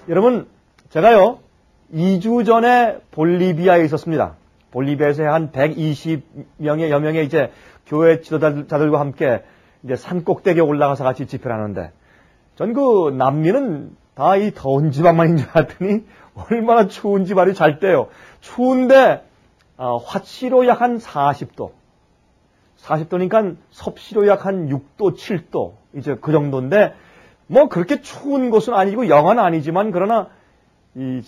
여러분, 제가요, 2주 전에 볼리비아에 있었습니다. 볼리비아에서 한 120여명의 명의 이제 교회 지도자들과 함께 이제 산 꼭대기에 올라가서 같이 집회를 하는데, 전 그 남미는 다 이 더운 지방만인 줄 알았더니 얼마나 추운 지방이 잘 때요. 추운데, 화씨로 약 한 40도. 40도니까 섭씨로 약 한 6도, 7도. 이제 그 정도인데, 뭐 그렇게 추운 곳은 아니고 영하는 아니지만, 그러나 이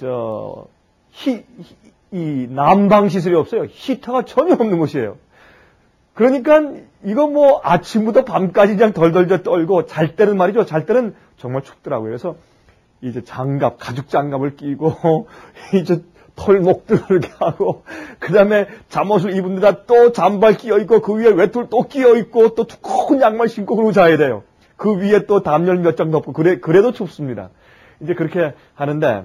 난방 시설이 없어요. 히터가 전혀 없는 곳이에요. 그러니까 이거 뭐 아침부터 밤까지 그냥 덜덜덜 떨고, 잘 때는 말이죠. 잘 때는 정말 춥더라고요. 그래서 이제 장갑, 가죽 장갑을 끼고 이제 털목들을 이렇게 하고, 그 다음에 잠옷을 입은 데다 또 잠발 끼어 있고, 그 위에 외투를 또 끼어 있고, 또 두꺼운 양말 신고 그러고 자야 돼요. 그 위에 또 담요 몇 장 덮고, 그래도 춥습니다. 이제 그렇게 하는데,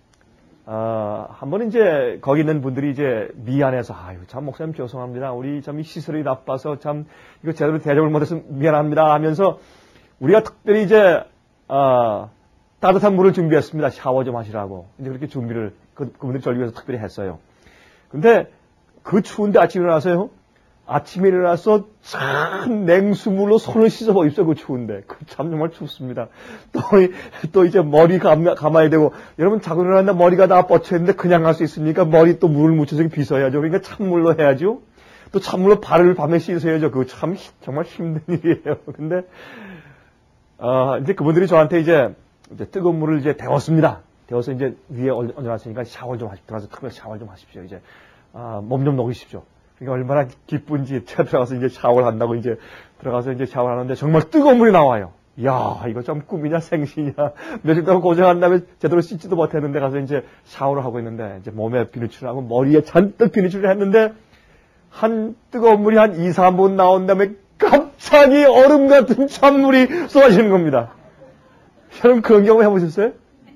한 번 이제 거기 있는 분들이 이제 미안해서, 아유, 참 목사님 죄송합니다. 우리 참 이 시설이 나빠서 참 이거 제대로 대접을 못해서 미안합니다 하면서 우리가 특별히 이제, 따뜻한 물을 준비했습니다. 샤워 좀 하시라고. 이제 그렇게 준비를 그분들이 저를 위해서 특별히 했어요. 근데 그 추운데 아침에 일어나서요. 아침에 일어나서 참 냉수물로 손을 씻어보고 있어요. 그 추운데. 그 참 정말 춥습니다. 또 이제 머리 감아야 되고, 여러분 자고 일어났는데 머리가 다 뻗쳐있는데 그냥 할 수 있습니까? 머리 또 물을 묻혀서 빗어야죠. 그러니까 찬물로 해야죠. 또 찬물로 발을 밤에 씻어야죠. 그거 참 정말 힘든 일이에요. 근데 이제 그분들이 저한테 이제 뜨거운 물을 이제 데웠습니다. 데워서 이제 위에 얹어놨으니까 샤워를 좀 들어가서 크게 샤워를 좀 하십시오. 이제 몸 좀 녹이십시오. 그러니까 얼마나 기쁜지 제가 들어가서 이제 샤워를 한다고 이제 들어가서 이제 샤워를 하는데 정말 뜨거운 물이 나와요. 이야, 이거 좀 꿈이냐 생시냐. 며칠 동안 고생한 다음에 제대로 씻지도 못했는데 가서 이제 샤워를 하고 있는데 이제 몸에 비누칠을 하고 머리에 잔뜩 비누칠을 했는데 한 뜨거운 물이 한 2, 3분 나온 다음에 갑자기 얼음 같은 찬물이 쏟아지는 겁니다. 여러분 그런 경험 해보셨어요?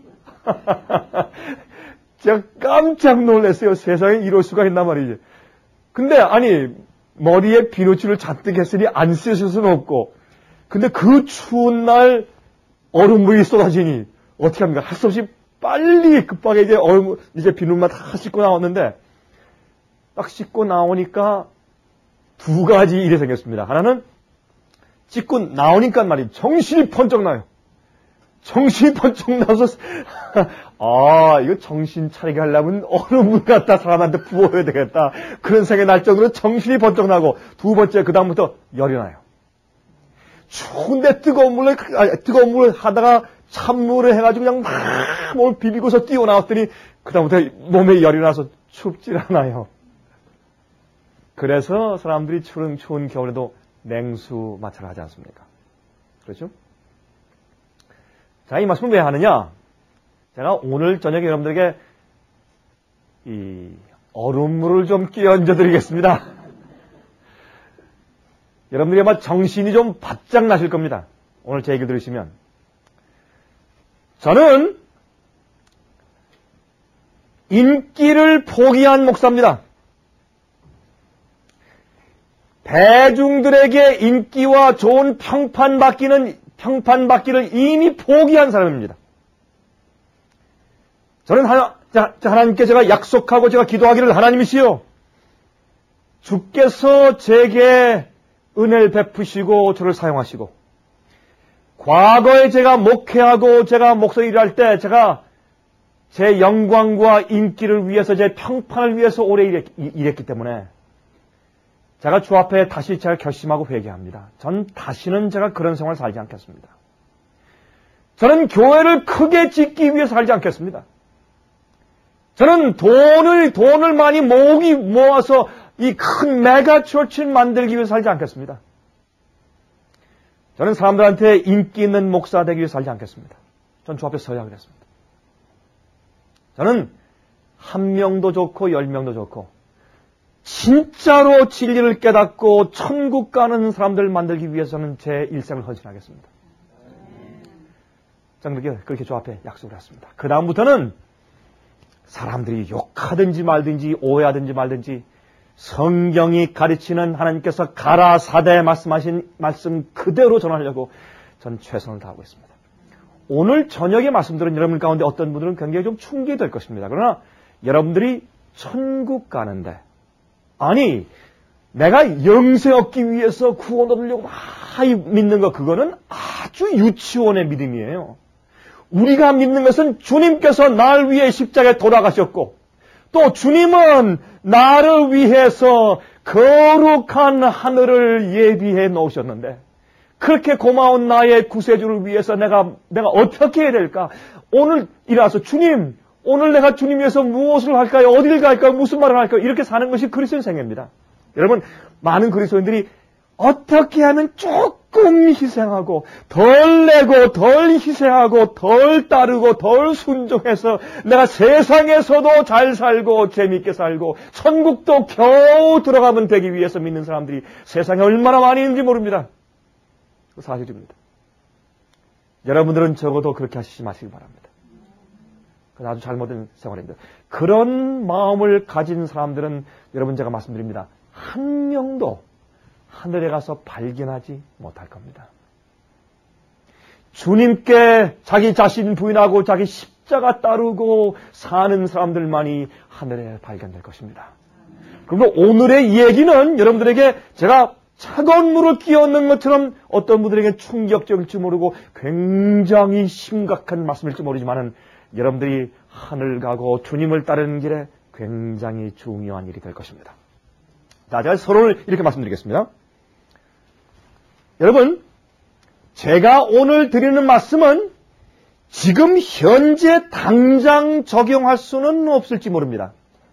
제가 깜짝 놀랐어요. 세상에 이럴 수가 있나 말이지. 근데 아니 머리에 비누칠을 잔뜩 했으니 안 씻을 수는 없고, 근데 그 추운 날 얼음물이 쏟아지니 어떻게 합니까? 할 수 없이 빨리 급하게 이제 비누만 다 씻고 나왔는데, 딱 씻고 나오니까 두 가지 일이 생겼습니다. 하나는 씻고 나오니까 말이에요. 정신이 번쩍 나요. 정신이 번쩍 나서 이거 정신 차리게 하려면 얼음물 갖다 사람한테 부어야 되겠다. 그런 생각이 날 정도로 정신이 번쩍 나고, 두 번째 그다음부터 열이 나요. 추운데 뜨거운 물을 하다가 찬물을 해가지고 그냥 막 몸을 비비고서 뛰어나왔더니 그다음부터 몸에 열이 나서 춥질 않아요. 그래서 사람들이 추운 겨울에도 냉수 마찰을 하지 않습니까? 그렇죠? 자, 이 말씀을 왜 하느냐? 제가 오늘 저녁에 여러분들에게 이 얼음물을 좀 끼얹어 드리겠습니다. 여러분들이 아마 정신이 좀 바짝 나실 겁니다. 오늘 제 얘기를 들으시면. 저는 인기를 포기한 목사입니다. 대중들에게 인기와 좋은 평판받기를 이미 포기한 사람입니다. 저는 하나님께 제가 약속하고 제가 기도하기를, 하나님이시여, 주께서 제게 은혜를 베푸시고 저를 사용하시고, 과거에 제가 목회하고 제가 목사 일을 할 때 제가 제 영광과 인기를 위해서, 제 평판을 위해서 오래 일했기 때문에 제가 주 앞에 다시 제가 결심하고 회개합니다. 전 다시는 제가 그런 생활을 살지 않겠습니다. 저는 교회를 크게 짓기 위해서 살지 않겠습니다. 저는 돈을 많이 모아서 이 큰 메가 처치를 만들기 위해서 살지 않겠습니다. 저는 사람들한테 인기 있는 목사 되기 위해서 살지 않겠습니다. 전 주 앞에 서야 그랬습니다. 저는 1명도 좋고 10명도 좋고 진짜로 진리를 깨닫고 천국 가는 사람들을 만들기 위해서는 제 일생을 헌신하겠습니다. 저는 그렇게 주 앞에 약속을 했습니다. 그 다음부터는 사람들이 욕하든지 말든지 오해하든지 말든지 성경이 가르치는 하나님께서 가라사대 말씀하신 말씀 그대로 전하려고 전 최선을 다하고 있습니다. 오늘 저녁에 말씀드린 여러분 가운데 어떤 분들은 굉장히 좀 충격이 될 것입니다. 그러나 여러분들이 천국 가는데, 아니 내가 영생 얻기 위해서 구원 얻으려고 많이 믿는 것, 그거는 아주 유치원의 믿음이에요. 우리가 믿는 것은 주님께서 날 위해 십자가에 돌아가셨고, 또 주님은 나를 위해서 거룩한 하늘을 예비해 놓으셨는데, 그렇게 고마운 나의 구세주를 위해서 내가 어떻게 해야 될까? 오늘 일어나서 주님, 오늘 내가 주님 위해서 무엇을 할까요? 어디를 갈까요? 무슨 말을 할까요? 이렇게 사는 것이 그리스도인 생애입니다. 여러분, 많은 그리스도인들이 어떻게 하면 조금 희생하고 덜 내고 덜 희생하고 덜 따르고 덜 순종해서 내가 세상에서도 잘 살고 재미있게 살고 천국도 겨우 들어가면 되기 위해서 믿는 사람들이 세상에 얼마나 많이 있는지 모릅니다. 그 사실입니다. 여러분들은 적어도 그렇게 하시지 마시기 바랍니다. 그건 아주 잘못된 생활입니다. 그런 마음을 가진 사람들은 여러분 제가 말씀드립니다. 한 명도 하늘에 가서 발견하지 못할 겁니다. 주님께 자기 자신 부인하고 자기 십자가 따르고 사는 사람들만이 하늘에 발견될 것입니다. 그리고 오늘의 얘기는 여러분들에게 제가 차가운 물을 끼얹는 것처럼 어떤 분들에게 충격적일지 모르고 굉장히 심각한 말씀일지 모르지만은 여러분들이 하늘 가고 주님을 따르는 길에 굉장히 중요한 일이 될 것입니다. 자, 제가 서론을 이렇게 말씀드리겠습니다. 여러분, 제가 오늘 드리는 말씀은 지금 현재 당장 적용할 수는 없을지 모릅니다.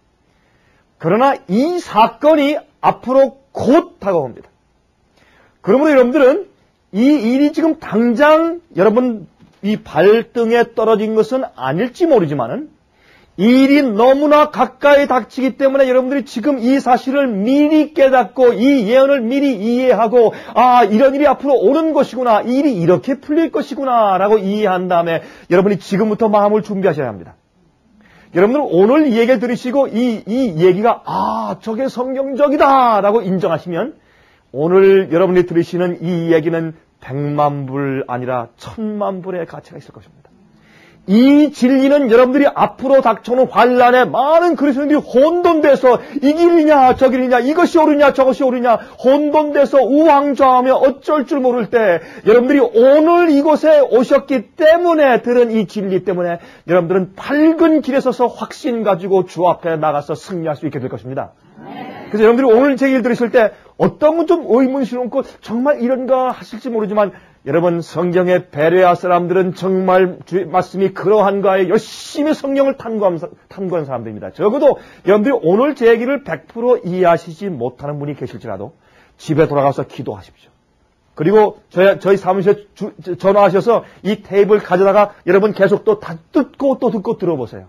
그러나 이 사건이 앞으로 곧 다가옵니다. 그러므로 여러분들은 이 일이 지금 당장 여러분 이 발등에 떨어진 것은 아닐지 모르지만은 이 일이 너무나 가까이 닥치기 때문에 여러분들이 지금 이 사실을 미리 깨닫고 이 예언을 미리 이해하고, 아, 이런 일이 앞으로 오는 것이구나, 이 일이 이렇게 풀릴 것이구나 라고 이해한 다음에 여러분이 지금부터 마음을 준비하셔야 합니다. 여러분들은 오늘 이 얘기를 들으시고 이 얘기가 저게 성경적이다 라고 인정하시면 오늘 여러분이 들으시는 이 얘기는 100만 불 아니라 1000만 불의 가치가 있을 것입니다. 이 진리는 여러분들이 앞으로 닥쳐오는 환란에 많은 그리스도인들이 혼돈돼서 이 길이냐 저 길이냐, 이것이 옳으냐 저것이 옳으냐 혼돈돼서 우왕좌왕하며 어쩔 줄 모를 때 여러분들이 오늘 이곳에 오셨기 때문에 들은 이 진리 때문에 여러분들은 밝은 길에 서서 확신 가지고 주 앞에 나가서 승리할 수 있게 될 것입니다. 그래서 여러분들이 오늘 제 얘기를 들으실 때 어떤 건 좀 의문스럽고 정말 이런가 하실지 모르지만 여러분, 성경의 베레아 사람들은 정말 주의 말씀이 그러한가에 열심히 성경을 탐구한 사람들입니다. 적어도 여러분들이 오늘 제 얘기를 100% 이해하시지 못하는 분이 계실지라도 집에 돌아가서 기도하십시오. 그리고 저희 사무실에 전화하셔서 이 테이블 가져다가 여러분 계속 또 다 듣고 들어보세요.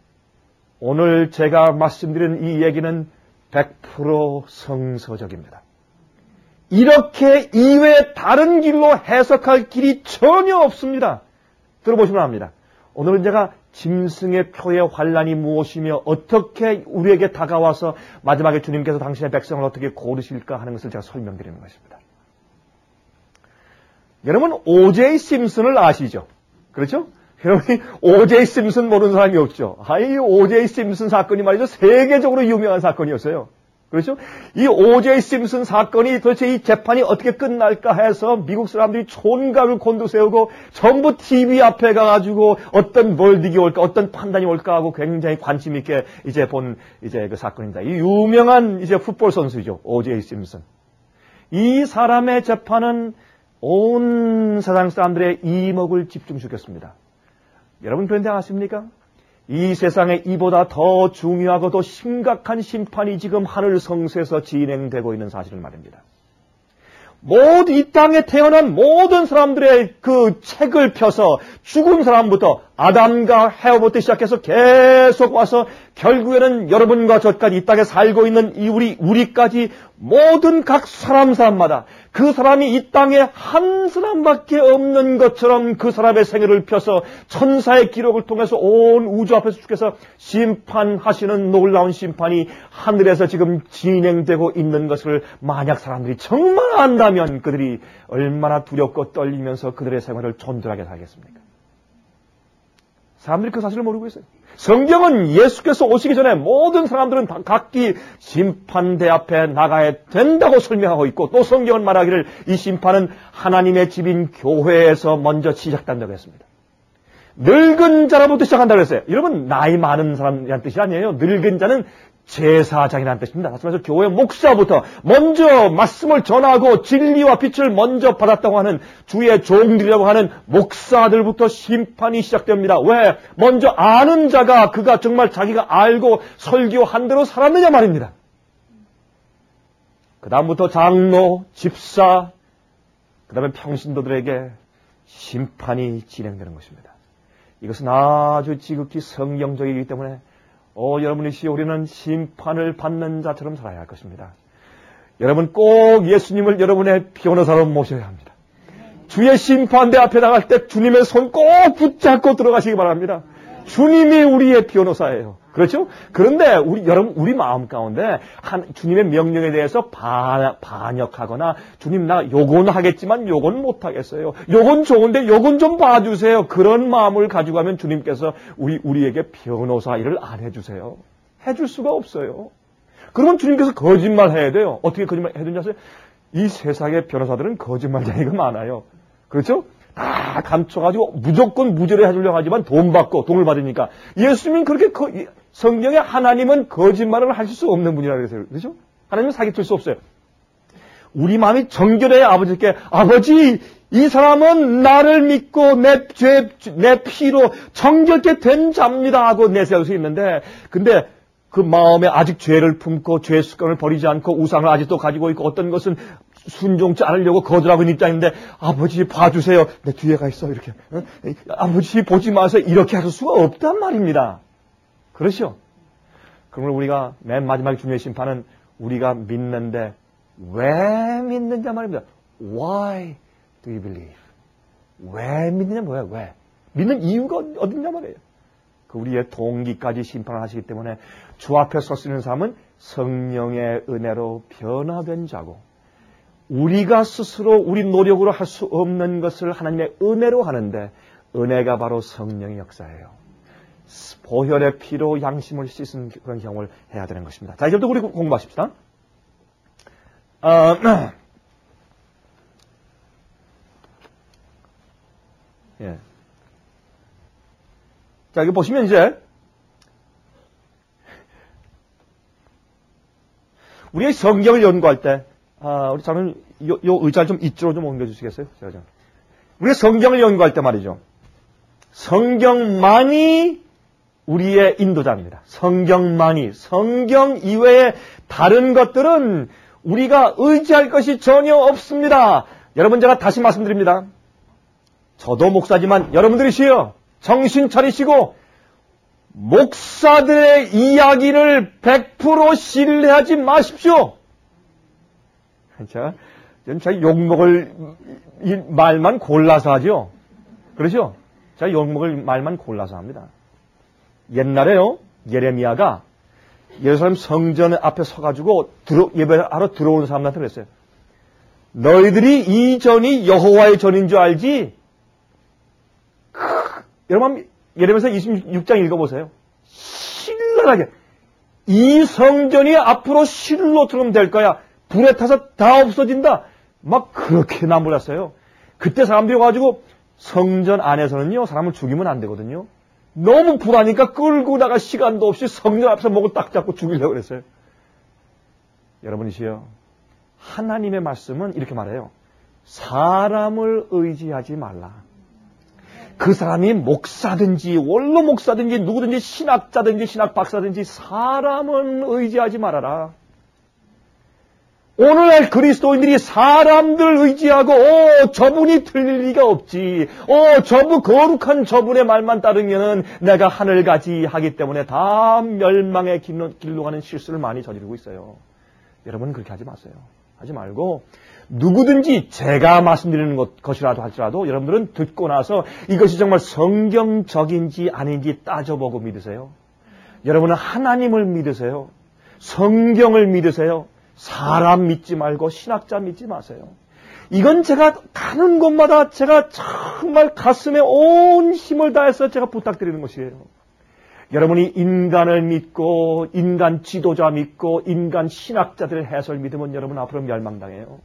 오늘 제가 말씀드린 이 얘기는 100% 성서적입니다. 이렇게 이외에 다른 길로 해석할 길이 전혀 없습니다. 들어보시면 압니다. 오늘은 제가 짐승의 표의 환란이 무엇이며 어떻게 우리에게 다가와서 마지막에 주님께서 당신의 백성을 어떻게 고르실까 하는 것을 제가 설명드리는 것입니다. 여러분, O.J. 심슨을 아시죠? 그렇죠? 여러분이 O.J. 심슨 모르는 사람이 없죠. 이 O.J. 심슨 사건이 말이죠, 세계적으로 유명한 사건이었어요. 그렇죠? 이 O.J. 심슨 사건이 도대체 이 재판이 어떻게 끝날까 해서 미국 사람들이 촌각을 곤두세우고 전부 TV 앞에 가가지고 어떤 벌칙이 올까, 어떤 판단이 올까 하고 굉장히 관심 있게 본 그 사건입니다. 이 유명한 풋볼 선수죠. O.J. 심슨. 이 사람의 재판은 온 세상 사람들의 이목을 집중시켰습니다. 여러분 그런데 아십니까? 이 세상에 이보다 더 중요하고 더 심각한 심판이 지금 하늘 성수에서 진행되고 있는 사실을 말입니다. 모두 이 땅에 태어난 모든 사람들의 그 책을 펴서 죽은 사람부터 아담과 해와부터 시작해서 계속 와서 결국에는 여러분과 저까지 이 땅에 살고 있는 우리까지 모든 각 사람마다 그 사람이 이 땅에 한 사람밖에 없는 것처럼 그 사람의 생애를 펴서 천사의 기록을 통해서 온 우주 앞에서 주께서 심판하시는 놀라운 심판이 하늘에서 지금 진행되고 있는 것을 만약 사람들이 정말 안다면 그들이 얼마나 두렵고 떨리면서 그들의 생활을 존들하게 살겠습니까? 사람들이 그 사실을 모르고 있어요. 성경은 예수께서 오시기 전에 모든 사람들은 다 각기 심판대 앞에 나가야 된다고 설명하고 있고, 또 성경은 말하기를 이 심판은 하나님의 집인 교회에서 먼저 시작된다고 했습니다. 늙은 자로부터 시작한다고 했어요. 여러분, 나이 많은 사람이라는 뜻이 아니에요. 늙은 자는 제사장이라는 뜻입니다. 다시 말해서 교회 목사부터 먼저 말씀을 전하고 진리와 빛을 먼저 받았다고 하는 주의 종들이라고 하는 목사들부터 심판이 시작됩니다. 왜? 먼저 아는 자가 그가 정말 자기가 알고 설교한 대로 살았느냐 말입니다. 그 다음부터 장로, 집사, 그 다음에 평신도들에게 심판이 진행되는 것입니다. 이것은 아주 지극히 성경적이기 때문에 여러분이시여 우리는 심판을 받는 자처럼 살아야 할 것입니다. 여러분 꼭 예수님을 여러분의 변호사로 모셔야 합니다. 주의 심판대 앞에 나갈 때 주님의 손 꼭 붙잡고 들어가시기 바랍니다. 주님이 우리의 변호사예요. 그렇죠? 그런데 우리 마음 가운데 주님의 명령에 대해서 반역하거나 주님 나 요건 하겠지만 요건 못 하겠어요. 요건 좋은데 요건 좀 봐주세요. 그런 마음을 가지고 가면 주님께서 우리에게 변호사 일을 안 해주세요. 해줄 수가 없어요. 그러면 주님께서 거짓말 해야 돼요. 어떻게 거짓말 해주냐 하세요? 이 세상의 변호사들은 거짓말쟁이가 많아요. 그렇죠? 다 감춰가지고 무조건 무죄를 해주려고 하지만 돈을 받으니까. 예수님은 그렇게 성경에 하나님은 거짓말을 하실 수 없는 분이라고 그러세요. 그렇죠? 하나님은 사기칠 수 없어요. 우리 마음이 정결해야 아버지께 아버지 이 사람은 나를 믿고 내 피로 정결케 된 자입니다 하고 내세울 수 있는데, 근데 그 마음에 아직 죄를 품고 죄의 습관을 버리지 않고 우상을 아직도 가지고 있고 어떤 것은 순종치 않으려고 거절하고 있는 입장인데 아버지 봐주세요. 내 뒤에가 있어 이렇게. 아버지 보지 마세요. 이렇게 할 수가 없단 말입니다. 그렇죠? 그러면 우리가 맨 마지막 주님의 심판은 우리가 믿는데 왜 믿느냐 말입니다. Why do you believe? 왜 믿느냐 뭐야? 왜? 믿는 이유가 어딨냐 말이에요. 그 우리의 동기까지 심판을 하시기 때문에 주 앞에 설 수 있는 사람은 성령의 은혜로 변화된 자고, 우리가 스스로 우리 노력으로 할 수 없는 것을 하나님의 은혜로 하는데, 은혜가 바로 성령의 역사예요. 보혈의 피로 양심을 씻은 그런 경험을 해야 되는 것입니다. 자, 이제부터 우리 공부하십시다. 예. 자, 여기 보시면 이제 우리가 성경을 연구할 때, 우리 저는 요 의자를 좀 이쪽으로 좀 옮겨주시겠어요? 제가 우리가 성경을 연구할 때 말이죠. 성경만이 우리의 인도자입니다. 성경만이. 성경 이외에 다른 것들은 우리가 의지할 것이 전혀 없습니다. 여러분, 제가 다시 말씀드립니다. 저도 목사지만 여러분들이시여 정신 차리시고 목사들의 이야기를 100% 신뢰하지 마십시오. 자, 제가 욕먹을 말만 골라서 하죠. 그렇죠? 제가 욕먹을 말만 골라서 합니다. 옛날에요, 예레미야가 예루살렘 성전 앞에 서가지고 예배하러 들어오는 사람한테 그랬어요. 너희들이 이 전이 여호와의 전인 줄 알지? 여러분, 예레미야서 26장 읽어보세요. 신랄하게 이 성전이 앞으로 실로처럼 될 거야. 불에 타서 다 없어진다. 막 그렇게 나무랐어요. 그때 사람들이 와가지고 성전 안에서는요, 사람을 죽이면 안 되거든요. 너무 불하니까 끌고 나갈 시간도 없이 성전 앞에서 목을 딱 잡고 죽이려고 그랬어요. 여러분이시여, 하나님의 말씀은 이렇게 말해요. 사람을 의지하지 말라. 그 사람이 목사든지 원로 목사든지 누구든지 신학자든지 신학 박사든지 사람은 의지하지 말아라. 오늘날 그리스도인들이 사람들 의지하고 저분이 틀릴 리가 없지. 저분 거룩한 저분의 말만 따르면은 내가 하늘 가지 하기 때문에 다 멸망의 길로 가는 실수를 많이 저지르고 있어요. 여러분 그렇게 하지 마세요. 하지 말고 누구든지 제가 말씀드리는 것이라도 할지라도 여러분들은 듣고 나서 이것이 정말 성경적인지 아닌지 따져보고 믿으세요. 여러분은 하나님을 믿으세요. 성경을 믿으세요. 사람 믿지 말고 신학자 믿지 마세요. 이건 제가 가는 곳마다 제가 정말 가슴에 온 힘을 다해서 제가 부탁드리는 것이에요. 여러분이 인간을 믿고 인간 지도자 믿고 인간 신학자들의 해설 믿으면 여러분 앞으로 멸망당해요.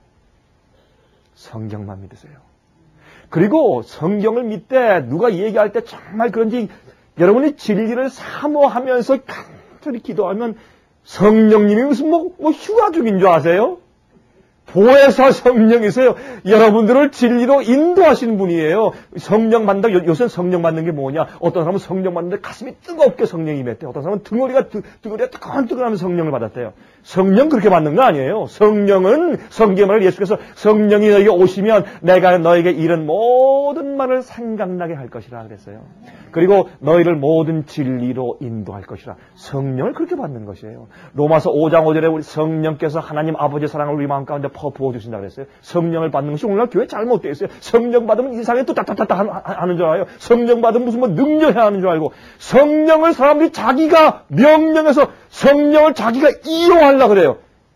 성경만 믿으세요. 그리고 성경을 믿되 누가 얘기할 때 정말 그런지 여러분이 진리를 사모하면서 간절히 기도하면 성령님이 무슨 뭐 휴가 중인 줄 아세요? 보혜사 성령이세요. 여러분들을 진리로 인도하시는 분이에요. 성령 받는다. 요새 성령 받는 게 뭐냐? 어떤 사람은 성령 받는데 가슴이 뜨겁게 성령이 임했대. 어떤 사람은 등어리가 뜨끈뜨끈하면 성령을 받았대요. 성령 그렇게 받는 거 아니에요. 성령은 성경의 말을 예수께서 성령이 너에게 오시면 내가 너에게 이런 모든 말을 생각나게 할 것이라 그랬어요. 그리고 너희를 모든 진리로 인도할 것이라. 성령을 그렇게 받는 것이에요. 로마서 5장 5절에 우리 성령께서 하나님 아버지의 사랑을 우리 마음 가운데 부어주신다 그랬어요. 성령을 받는 것이 오늘날 교회 잘못되어 있어요. 성령 받으면 이상하게 또 따따따따 하는 줄 알아요. 성령 받으면 무슨 뭐 능력해야 하는 줄 알고 성령을 사람들이 자기가 명령해서 성령을 자기가 이용하려고 그래요.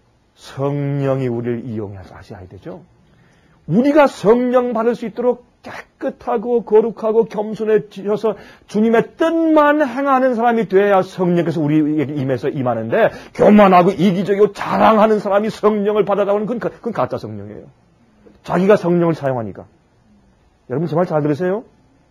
성령이 우리를 이용하셔야 되죠. 우리가 성령 받을 수 있도록 깨끗하고 거룩하고 겸손해져서 주님의 뜻만 행하는 사람이 돼야 성령께서 우리에게 임해서 임하는데 교만하고 이기적이고 자랑하는 사람이 성령을 받아가는 그건 가짜 성령이에요. 자기가 성령을 사용하니까. 여러분 정말 잘 들으세요?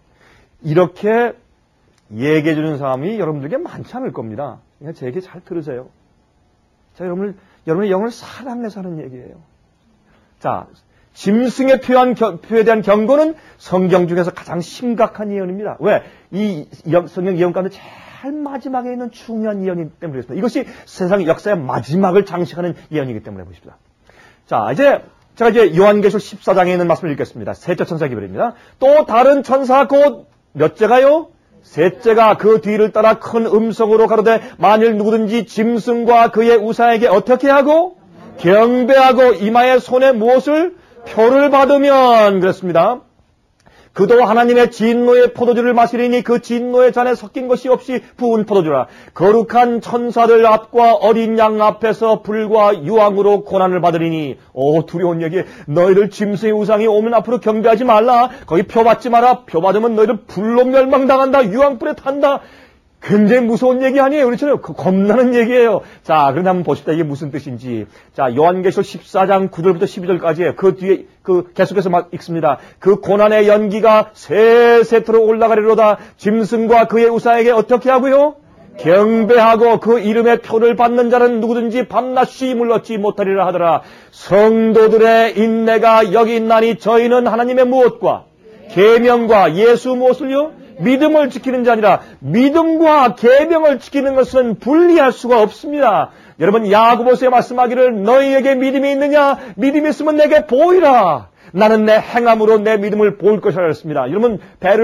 이렇게 얘기해 주는 사람이 여러분들에게 많지 않을 겁니다. 그러니까 제 얘기 잘 들으세요. 자, 여러분의 영을 사랑해서 하는 얘기예요. 자, 짐승의 표에 대한 경고는 성경 중에서 가장 심각한 예언입니다. 왜? 이 성경 예언 가운데 제일 마지막에 있는 중요한 예언이기 때문에 그렇습니다. 이것이 세상 역사의 마지막을 장식하는 예언이기 때문에 보십시다. 자, 제가 요한계시록 14장에 있는 말씀을 읽겠습니다. 셋째 천사 기별입니다. 또 다른 천사 곧 몇째가요? 셋째가 그 뒤를 따라 큰 음성으로 가로되 만일 누구든지 짐승과 그의 우상에게 어떻게 하고 경배하고 이마에 손에 무엇을 표를 받으면 그랬습니다. 그도 하나님의 진노의 포도주를 마시리니 그 진노의 잔에 섞인 것이 없이 부은 포도주라. 거룩한 천사들 앞과 어린 양 앞에서 불과 유황으로 고난을 받으리니. 오, 두려운 얘기. 너희들 짐승의 우상이 오면 앞으로 경배하지 말라. 거기 표 받지 마라. 표 받으면 너희들 불로 멸망당한다. 유황불에 탄다. 굉장히 무서운 얘기 아니에요. 그렇죠? 겁나는 얘기예요. 자, 그런데 한번 보십시다. 이게 무슨 뜻인지. 자, 요한계시록 14장 9절부터 12절까지예요. 그 뒤에 계속해서 막 읽습니다. 그 고난의 연기가 세 세트로 올라가리로다. 짐승과 그의 우상에게 어떻게 하고요? 경배하고 그 이름의 표를 받는 자는 누구든지 밤낮 쉼을 얻지 못하리라 하더라. 성도들의 인내가 여기 있나니 저희는 하나님의 무엇과 계명과 예수 무엇을요? 믿음을 지키는 자니라. 믿음과 계명을 지키는 것은 분리할 수가 없습니다. 여러분 야고보서에 말씀하기를 너희에게 믿음이 있느냐? 믿음이 있으면 내게 보이라. 나는 내 행함으로 내 믿음을 보일 것이라 했습니다. 여러분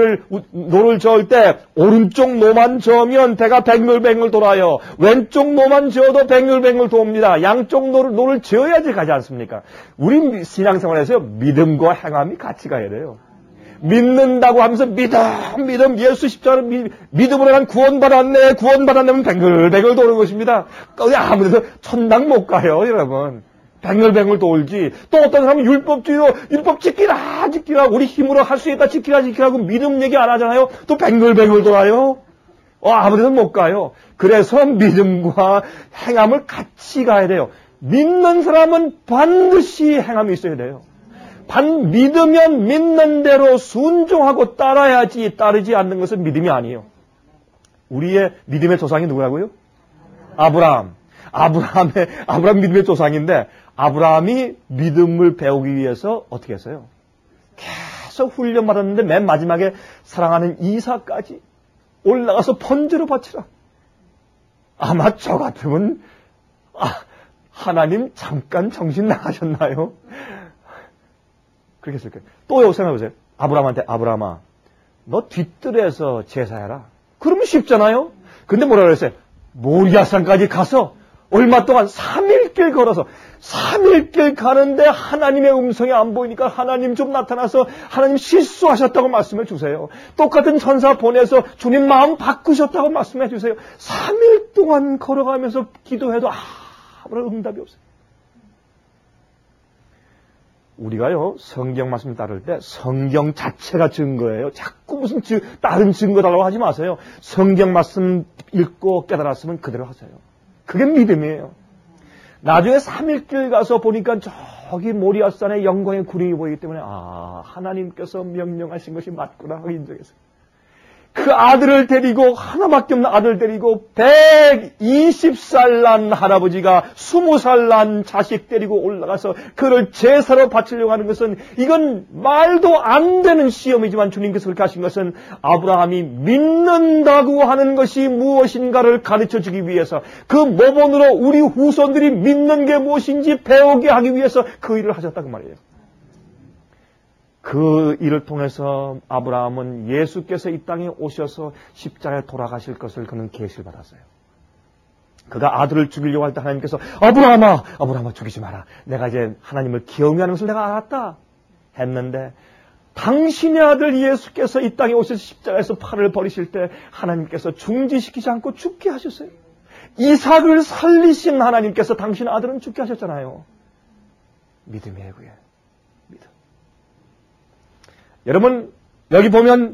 노를 저을 때 오른쪽 노만 저으면 배가 뱅글뱅글 돌아요. 왼쪽 노만 저어도 뱅글뱅글 돕니다. 양쪽 노를 저어야지 가지 않습니까? 우리 신앙생활에서 믿음과 행함이 같이 가야 돼요. 믿는다고 하면서 믿음 예수 십자가를 믿음으로 난 구원받았네면 뱅글뱅글 도는 것입니다. 아무래도 천당 못 가요 여러분. 뱅글뱅글 돌지. 또 어떤 사람은 율법주의로 율법 지키라 우리 힘으로 할 수 있다 지키라고 믿음 얘기 안 하잖아요. 또 뱅글뱅글 돌아요. 아무래도 못 가요. 그래서 믿음과 행함을 같이 가야 돼요. 믿는 사람은 반드시 행함이 있어야 돼요. 믿으면 믿는 대로 순종하고 따라야지 따르지 않는 것은 믿음이 아니에요. 우리의 믿음의 조상이 누구라고요? 아브라함 믿음의 조상인데 아브라함이 믿음을 배우기 위해서 어떻게 했어요? 계속 훈련받았는데 맨 마지막에 사랑하는 이삭까지 올라가서 번제로 바치라. 아마 저 같으면 하나님 잠깐 정신 나가셨나요? 그렇게 했을 거예요. 또 생각해보세요. 아브라함한테 아브라함아 너 뒷뜰에서 제사해라. 그러면 쉽잖아요. 근데 뭐라 그랬어요? 모리아산까지 가서 얼마 동안 3일길 걸어서 3일길 가는데 하나님의 음성이 안 보이니까 하나님 좀 나타나서 하나님 실수하셨다고 말씀해 주세요. 똑같은 천사 보내서 주님 마음 바꾸셨다고 말씀해 주세요. 3일 동안 걸어가면서 기도해도 아무런 응답이 없어요. 우리가요, 성경 말씀 따를 때 성경 자체가 증거예요. 자꾸 무슨 다른 증거 달라고 하지 마세요. 성경 말씀 읽고 깨달았으면 그대로 하세요. 그게 믿음이에요. 나중에 3일길 가서 보니까 저기 모리아산에 영광의 구름이 보이기 때문에 하나님께서 명령하신 것이 맞구나 하고 인정했어요. 그 아들을 데리고, 하나밖에 없는 아들을 데리고 120살 난 할아버지가 20살 난 자식 데리고 올라가서 그를 제사로 바치려고 하는 것은, 이건 말도 안 되는 시험이지만 주님께서 그렇게 하신 것은 아브라함이 믿는다고 하는 것이 무엇인가를 가르쳐 주기 위해서, 그 모본으로 우리 후손들이 믿는 게 무엇인지 배우게 하기 위해서 그 일을 하셨다고 말이에요. 그 일을 통해서 아브라함은 예수께서 이 땅에 오셔서 십자가에 돌아가실 것을 그는 계시를 받았어요. 그가 아들을 죽이려고 할 때 하나님께서 아브라함아 죽이지 마라. 내가 이제 하나님을 경외하는 것을 내가 알았다 했는데, 당신의 아들 예수께서 이 땅에 오셔서 십자가에서 팔을 버리실 때 하나님께서 중지시키지 않고 죽게 하셨어요. 이삭을 살리신 하나님께서 당신의 아들은 죽게 하셨잖아요. 믿음이에요, 그게. 여러분, 여기 보면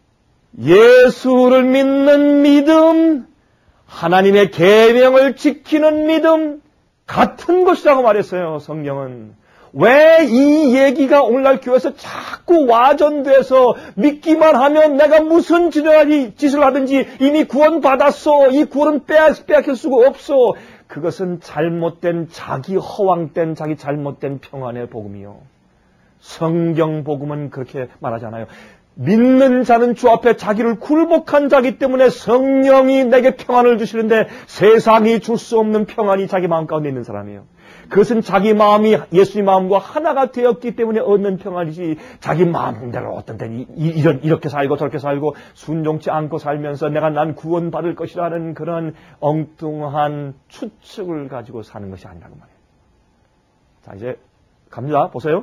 예수를 믿는 믿음, 하나님의 계명을 지키는 믿음, 같은 것이라고 말했어요, 성경은. 왜 이 얘기가 오늘날 교회에서 자꾸 와전돼서 믿기만 하면 내가 무슨 짓을 하든지 이미 구원받았어, 이 구원은 빼앗길 수가 없어. 그것은 잘못된, 자기 허황된, 자기 잘못된 평안의 복음이요. 성경 복음은 그렇게 말하잖아요. 믿는 자는 주 앞에 자기를 굴복한 자기 때문에 성령이 내게 평안을 주시는데, 세상이 줄 수 없는 평안이 자기 마음 가운데 있는 사람이에요. 그것은 자기 마음이 예수님 마음과 하나가 되었기 때문에 얻는 평안이지, 자기 마음대로 어떤 때는 이렇게 살고 저렇게 살고 순종치 않고 살면서 난 구원받을 것이라는 그런 엉뚱한 추측을 가지고 사는 것이 아니라고 말이에요. 자, 이제 갑니다. 보세요.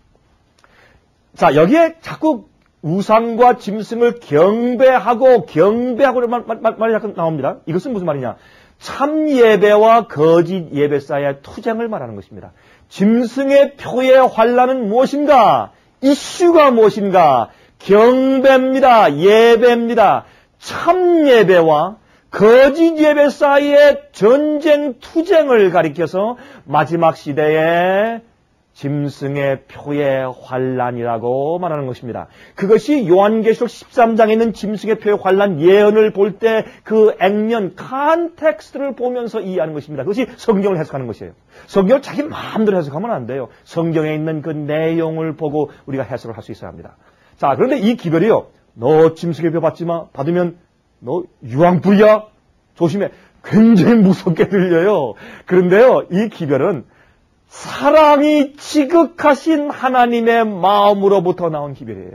자, 여기에 자꾸 우상과 짐승을 경배하고라는 말이 자꾸 나옵니다. 이것은 무슨 말이냐? 참 예배와 거짓 예배 사이의 투쟁을 말하는 것입니다. 짐승의 표의 환란은 무엇인가? 이슈가 무엇인가? 경배입니다. 예배입니다. 참 예배와 거짓 예배 사이의 전쟁, 투쟁을 가리켜서 마지막 시대에 짐승의 표의 환란이라고 말하는 것입니다. 그것이 요한계시록 13장에 있는 짐승의 표의 환란 예언을 볼 때 그 액면, 컨텍스트를 보면서 이해하는 것입니다. 그것이 성경을 해석하는 것이에요. 성경을 자기 마음대로 해석하면 안 돼요. 성경에 있는 그 내용을 보고 우리가 해석을 할 수 있어야 합니다. 자, 그런데 이 기별이요. 너 짐승의 표 받지 마. 받으면 너 유황불이야. 조심해. 굉장히 무섭게 들려요. 그런데요, 이 기별은 사랑이 지극하신 하나님의 마음으로부터 나온 기별이에요.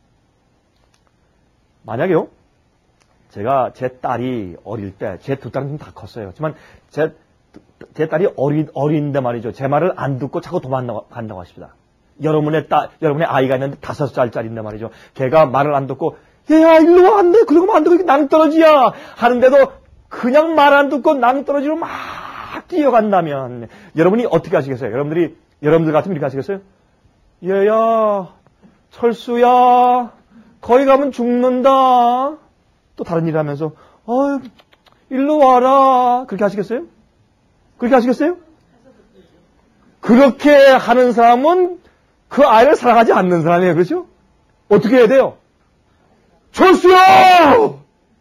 만약에요, 제가 제 딸이 어릴 때, 제 두 딸은 다 컸어요. 하지만 제 딸이 어린데 말이죠. 제 말을 안 듣고 자꾸 도망간다고 하십니다. 여러분의 아이가 있는데 5살짜리인데 말이죠. 걔가 말을 안 듣고, 얘야, 일로 와, 안 돼. 그러고 안 되고 이게 낭떠러지야. 하는데도 그냥 말 안 듣고 낭떠러지로 막 뛰어간다면 여러분이 어떻게 하시겠어요? 여러분들 같으면 이렇게 하시겠어요? 얘야, 철수야, 거기 가면 죽는다. 또 다른 일 하면서 일로 와라. 그렇게 하시겠어요? 그렇게 하시겠어요? 그렇게 하는 사람은 그 아이를 사랑하지 않는 사람이에요. 그렇죠? 어떻게 해야 돼요? 철수야!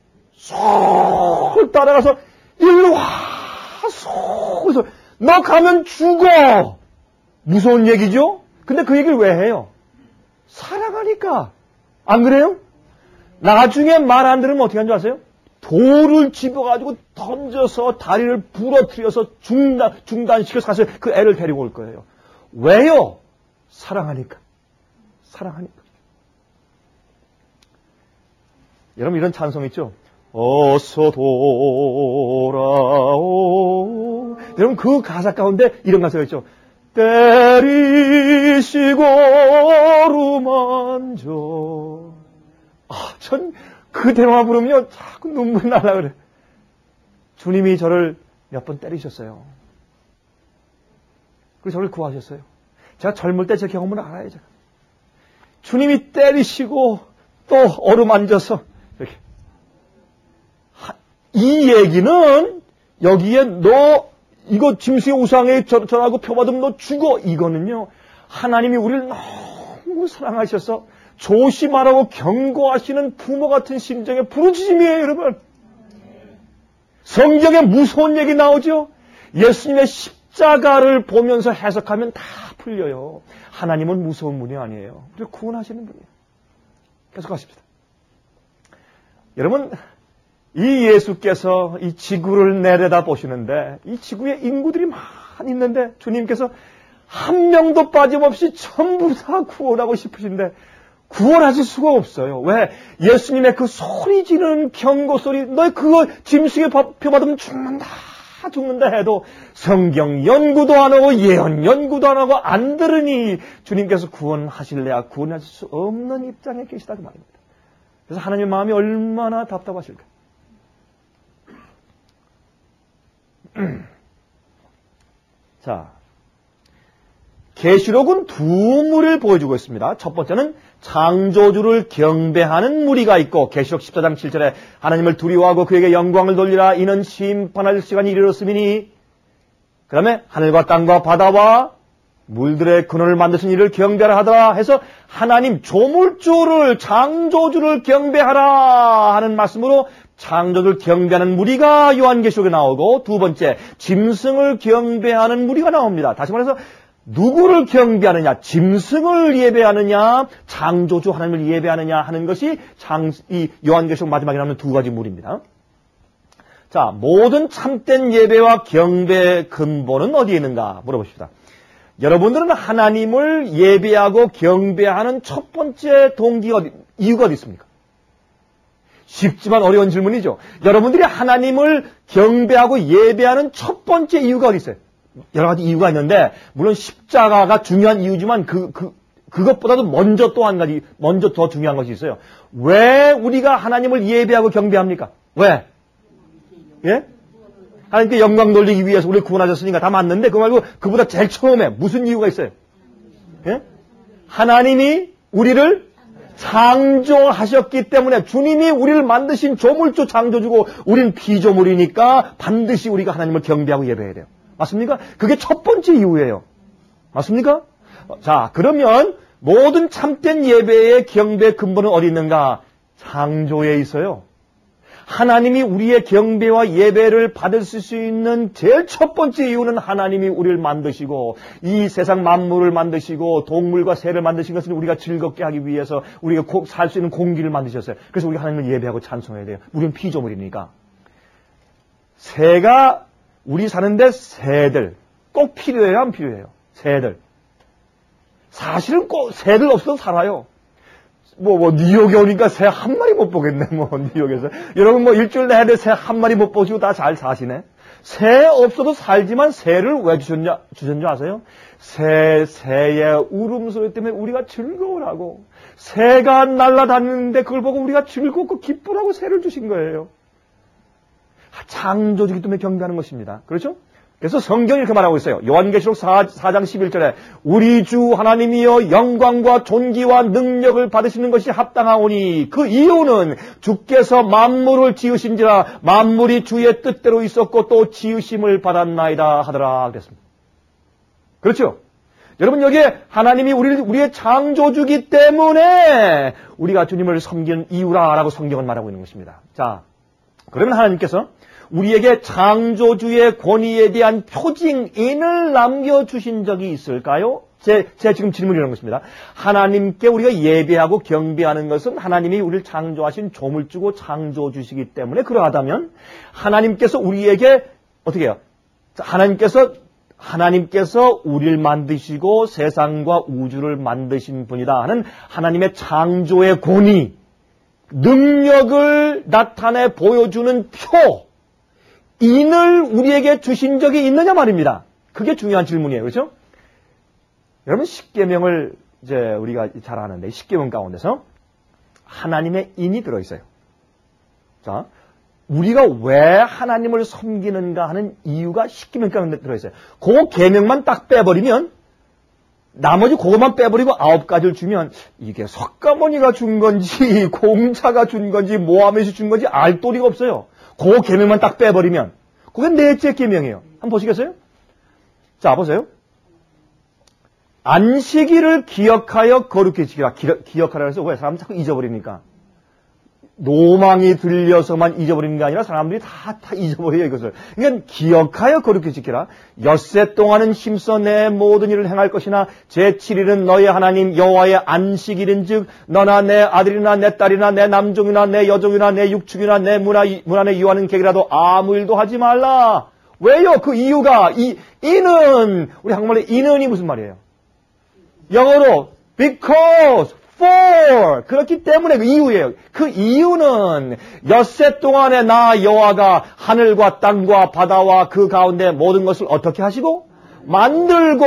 쏙 따라가서 일로 와! 그래서 너 가면 죽어. 무서운 얘기죠? 근데 그 얘기를 왜 해요? 사랑하니까. 안 그래요? 나중에 말 안 들으면 어떻게 하는 줄 아세요? 돌을 집어가지고 던져서 다리를 부러뜨려서 중단시켜서 가서 그 애를 데리고 올 거예요. 왜요? 사랑하니까. 여러분, 이런 찬송 있죠? 어서 돌아오. 여러분, 그 가사 가운데 이런 가사가 있죠. 때리시고 어루만져. 전 그 대화 부르면 자꾸 눈물 나려 그래. 주님이 저를 몇 번 때리셨어요. 그래서 저를 구하셨어요. 제가 젊을 때 제 경험을 알아요, 제가. 주님이 때리시고 또 어루만져서 이렇게. 이 얘기는 여기에 너 이거 짐승의 우상에 절하고 표받으면 너 죽어. 이거는요. 하나님이 우리를 너무 사랑하셔서 조심하라고 경고하시는 부모 같은 심정의 부르짖음이에요, 여러분. 성경에 무서운 얘기 나오죠. 예수님의 십자가를 보면서 해석하면 다 풀려요. 하나님은 무서운 분이 아니에요. 우리를 구원하시는 분이에요. 계속하십시다. 여러분, 이 예수께서 이 지구를 내려다 보시는데 이 지구에 인구들이 많이 있는데 주님께서 한 명도 빠짐없이 전부 다 구원하고 싶으신데 구원하실 수가 없어요. 왜? 예수님의 그 소리 지르는 경고 소리, 너 그거 짐승의 표 받으면 죽는다 해도 성경 연구도 안 하고 예언 연구도 안 하고 안 들으니 주님께서 구원하실래야 구원하실 수 없는 입장에 계시다고 말입니다. 그래서 하나님의 마음이 얼마나 답답하실까. 자, 계시록은 두 무리를 보여주고 있습니다. 첫 번째는 창조주를 경배하는 무리가 있고 계시록 14장 7절에 하나님을 두려워하고 그에게 영광을 돌리라 이는 심판할 시간이 이르렀음이니 그 다음에 하늘과 땅과 바다와 물들의 근원을 만드신 이를 경배하라 하더라 해서 하나님 조물주를 창조주를 경배하라 하는 말씀으로 창조주를 경배하는 무리가 요한계시록에 나오고 두 번째 짐승을 경배하는 무리가 나옵니다. 다시 말해서 누구를 경배하느냐, 짐승을 예배하느냐, 창조주 하나님을 예배하느냐 하는 것이 이 요한계시록 마지막에 나오는 두 가지 무리입니다. 자, 모든 참된 예배와 경배의 근본은 어디에 있는가 물어봅시다. 여러분들은 하나님을 예배하고 경배하는 첫 번째 동기가 이유가 어디 있습니까? 쉽지만 어려운 질문이죠. 여러분들이 하나님을 경배하고 예배하는 첫 번째 이유가 어디 있어요? 여러 가지 이유가 있는데 물론 십자가가 중요한 이유지만 그것보다도 먼저 또 한 가지 먼저 더 중요한 것이 있어요. 왜 우리가 하나님을 예배하고 경배합니까? 왜? 예? 하나님께 영광 돌리기 위해서 우리를 구원하셨으니까 다 맞는데 그거 말고 그보다 제일 처음에 무슨 이유가 있어요? 예? 하나님이 우리를 창조하셨기 때문에 주님이 우리를 만드신 조물주 창조주고 우린 피조물이니까 반드시 우리가 하나님을 경배하고 예배해야 돼요. 맞습니까? 그게 첫 번째 이유예요. 맞습니까? 자, 그러면 모든 참된 예배의 경배 근본은 어디 있는가? 창조에 있어요. 하나님이 우리의 경배와 예배를 받을 수 있는 제일 첫 번째 이유는 하나님이 우리를 만드시고 이 세상 만물을 만드시고 동물과 새를 만드신 것은 우리가 즐겁게 하기 위해서 우리가 살 수 있는 공기를 만드셨어요. 그래서 우리가 하나님을 예배하고 찬송해야 돼요. 우리는 피조물이니까. 새가 우리 사는데 새들 꼭 필요해요? 안 필요해요? 새들. 사실은 꼭 새들 없어도 살아요. 뉴욕에 오니까 새 한 마리 못 보겠네, 뉴욕에서. 여러분, 일주일 내내 새 한 마리 못 보시고 다 잘 사시네? 새 없어도 살지만 새를 왜 주셨는지 아세요? 새의 울음소리 때문에 우리가 즐거워하고, 새가 날아다니는데 그걸 보고 우리가 즐겁고 기쁘라고 새를 주신 거예요. 창조주기 때문에 경배하는 것입니다. 그렇죠? 그래서 성경이 이렇게 말하고 있어요. 요한계시록 4장 11절에 우리 주 하나님이여 영광과 존귀와 능력을 받으시는 것이 합당하오니 그 이유는 주께서 만물을 지으신지라 만물이 주의 뜻대로 있었고 또 지으심을 받았나이다 하더라 그랬습니다. 그렇죠? 여러분 여기에 하나님이 우리의 창조주기 때문에 우리가 주님을 섬기는 이유라라고 성경은 말하고 있는 것입니다. 자, 그러면 하나님께서 우리에게 창조주의 권위에 대한 표징인을 남겨주신 적이 있을까요? 제 지금 질문이 이런 것입니다. 하나님께 우리가 예배하고 경배하는 것은 하나님이 우리를 창조하신 조물주고 창조주시기 때문에 그러하다면 하나님께서 우리에게 어떻게 해요? 하나님께서 우리를 만드시고 세상과 우주를 만드신 분이다 하는 하나님의 창조의 권위, 능력을 나타내 보여주는 인을 우리에게 주신 적이 있느냐 말입니다. 그게 중요한 질문이에요. 그렇죠? 여러분 십계명을 이제 우리가 잘 아는데 십계명 가운데서 하나님의 인이 들어있어요. 자, 우리가 왜 하나님을 섬기는가 하는 이유가 십계명 가운데 들어있어요. 그 계명만 딱 빼버리면 나머지 그것만 빼버리고 9가지를 주면 이게 석가모니가 준 건지 공자가 준 건지 모하메시 준 건지 알 도리가 없어요. 그 계명만 딱 빼버리면 그게 넷째 계명이에요. 한번 보시겠어요? 자, 보세요. 안식일을 기억하여 거룩히 지키라. 기억하라 해서 왜 사람 자꾸 잊어버리니까. 노망이 들려서만 잊어버리는 게 아니라 사람들이 다 잊어버려요, 이것을. 그러니까 기억하여 거룩히 지키라. 엿새 동안은 힘써 내 모든 일을 행할 것이나 제7일은 너희 하나님 여호와의 안식일인즉 너나 내 아들이나 내 딸이나 내 남종이나 내 여종이나 내 육축이나 내 문 안에 유하는 객이라도 아무 일도 하지 말라. 왜요? 그 이유가 이는 우리 한국말로 이는이 무슨 말이에요? 영어로 because, for 그렇기 때문에 그 이유예요. 그 이유는 엿새 동안에 나 여호와가 하늘과 땅과 바다와 그 가운데 모든 것을 어떻게 하시고 만들고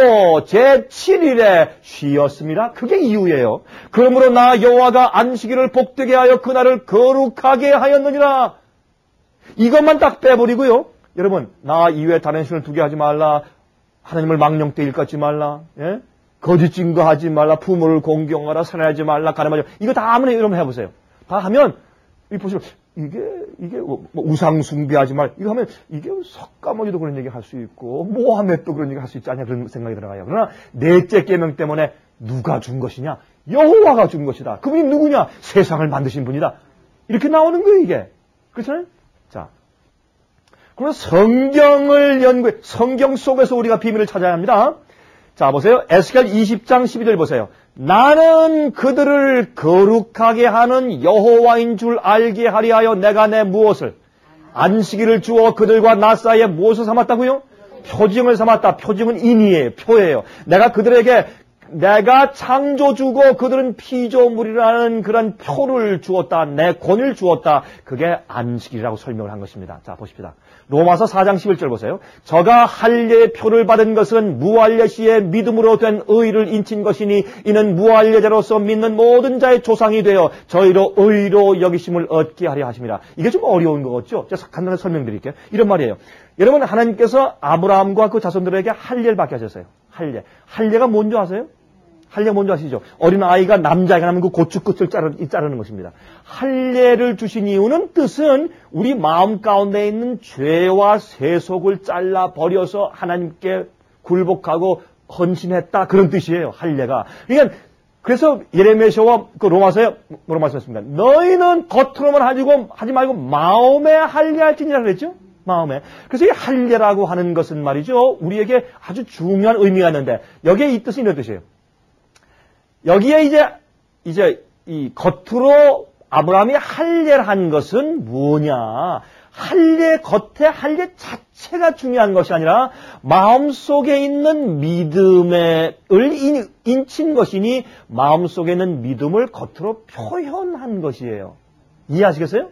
제7일에 쉬었습니다. 그게 이유예요. 그러므로 나 여호와가 안식일을 복되게 하여 그날을 거룩하게 하였느니라. 이것만 딱 빼버리고요. 여러분, 나 이외에 다른 신을 두게 하지 말라. 하나님을 망령되 일컫지 말라. 예? 거짓 증거하지 말라. 부모를 공경하라. 살해하지 말라. 가늠하지 말라. 이거 다 아무나 여러분 해보세요. 다 하면 이 보시면 이게 뭐 우상 숭배하지 말. 이거 하면 이게 석가모니도 그런 얘기 할 수 있고 모하메도 그런 얘기 할 수 있지 않냐 그런 생각이 들어가요. 그러나 넷째 계명 때문에 누가 준 것이냐? 여호와가 준 것이다. 그분이 누구냐? 세상을 만드신 분이다. 이렇게 나오는 거예요, 이게. 그렇잖아요? 자. 그럼 성경을 연구해, 성경 속에서 우리가 비밀을 찾아야 합니다. 자, 보세요. 에스겔 20장 12절 보세요. 나는 그들을 거룩하게 하는 여호와인 줄 알게 하리 하여 내가 내 무엇을? 안식일을 주어 그들과 나 사이에 무엇을 삼았다고요? 표징을 삼았다. 표징은 인이에요. 표예요. 내가 그들에게 내가 창조주고 그들은 피조물이라는 그런 표를 주었다. 내 권을 주었다. 그게 안식일이라고 설명을 한 것입니다. 자, 보십시다. 로마서 4장 11절 보세요. 저가 할례의 표를 받은 것은 무할례시의 믿음으로 된 의를 인친 것이니 이는 무할례자로서 믿는 모든 자의 조상이 되어 저희로 의로 여기심을 얻게 하려 하십니다. 이게 좀 어려운 거 같죠? 제가 간단하게 설명드릴게요. 이런 말이에요. 여러분, 하나님께서 아브라함과 그 자손들에게 할례를 받게 하셨어요. 할례. 할례가 뭔지 아세요? 할례 뭔지 아시죠? 어린아이가 남자아이가 나면 그 고추 끝을 자르는 것입니다. 할례를 주신 이유는 뜻은 우리 마음 가운데 있는 죄와 세속을 잘라버려서 하나님께 굴복하고 헌신했다. 그런 뜻이에요. 할례가. 그러니까 그래서 예레미야서와 그 로마서에 뭐라고 말씀했습니까? 너희는 겉으로만 하지 말고 마음에 할례할지니라 그랬죠? 마음에. 그래서 이 할례라고 하는 것은 말이죠. 우리에게 아주 중요한 의미가 있는데 여기에 이 뜻이 이런 뜻이에요. 여기에 이제 이 겉으로 아브라함이 할례를 한 것은 뭐냐? 할례 겉에 할례 자체가 중요한 것이 아니라 마음속에 있는 믿음을 인친 것이니 마음속에 있는 믿음을 겉으로 표현한 것이에요. 이해하시겠어요?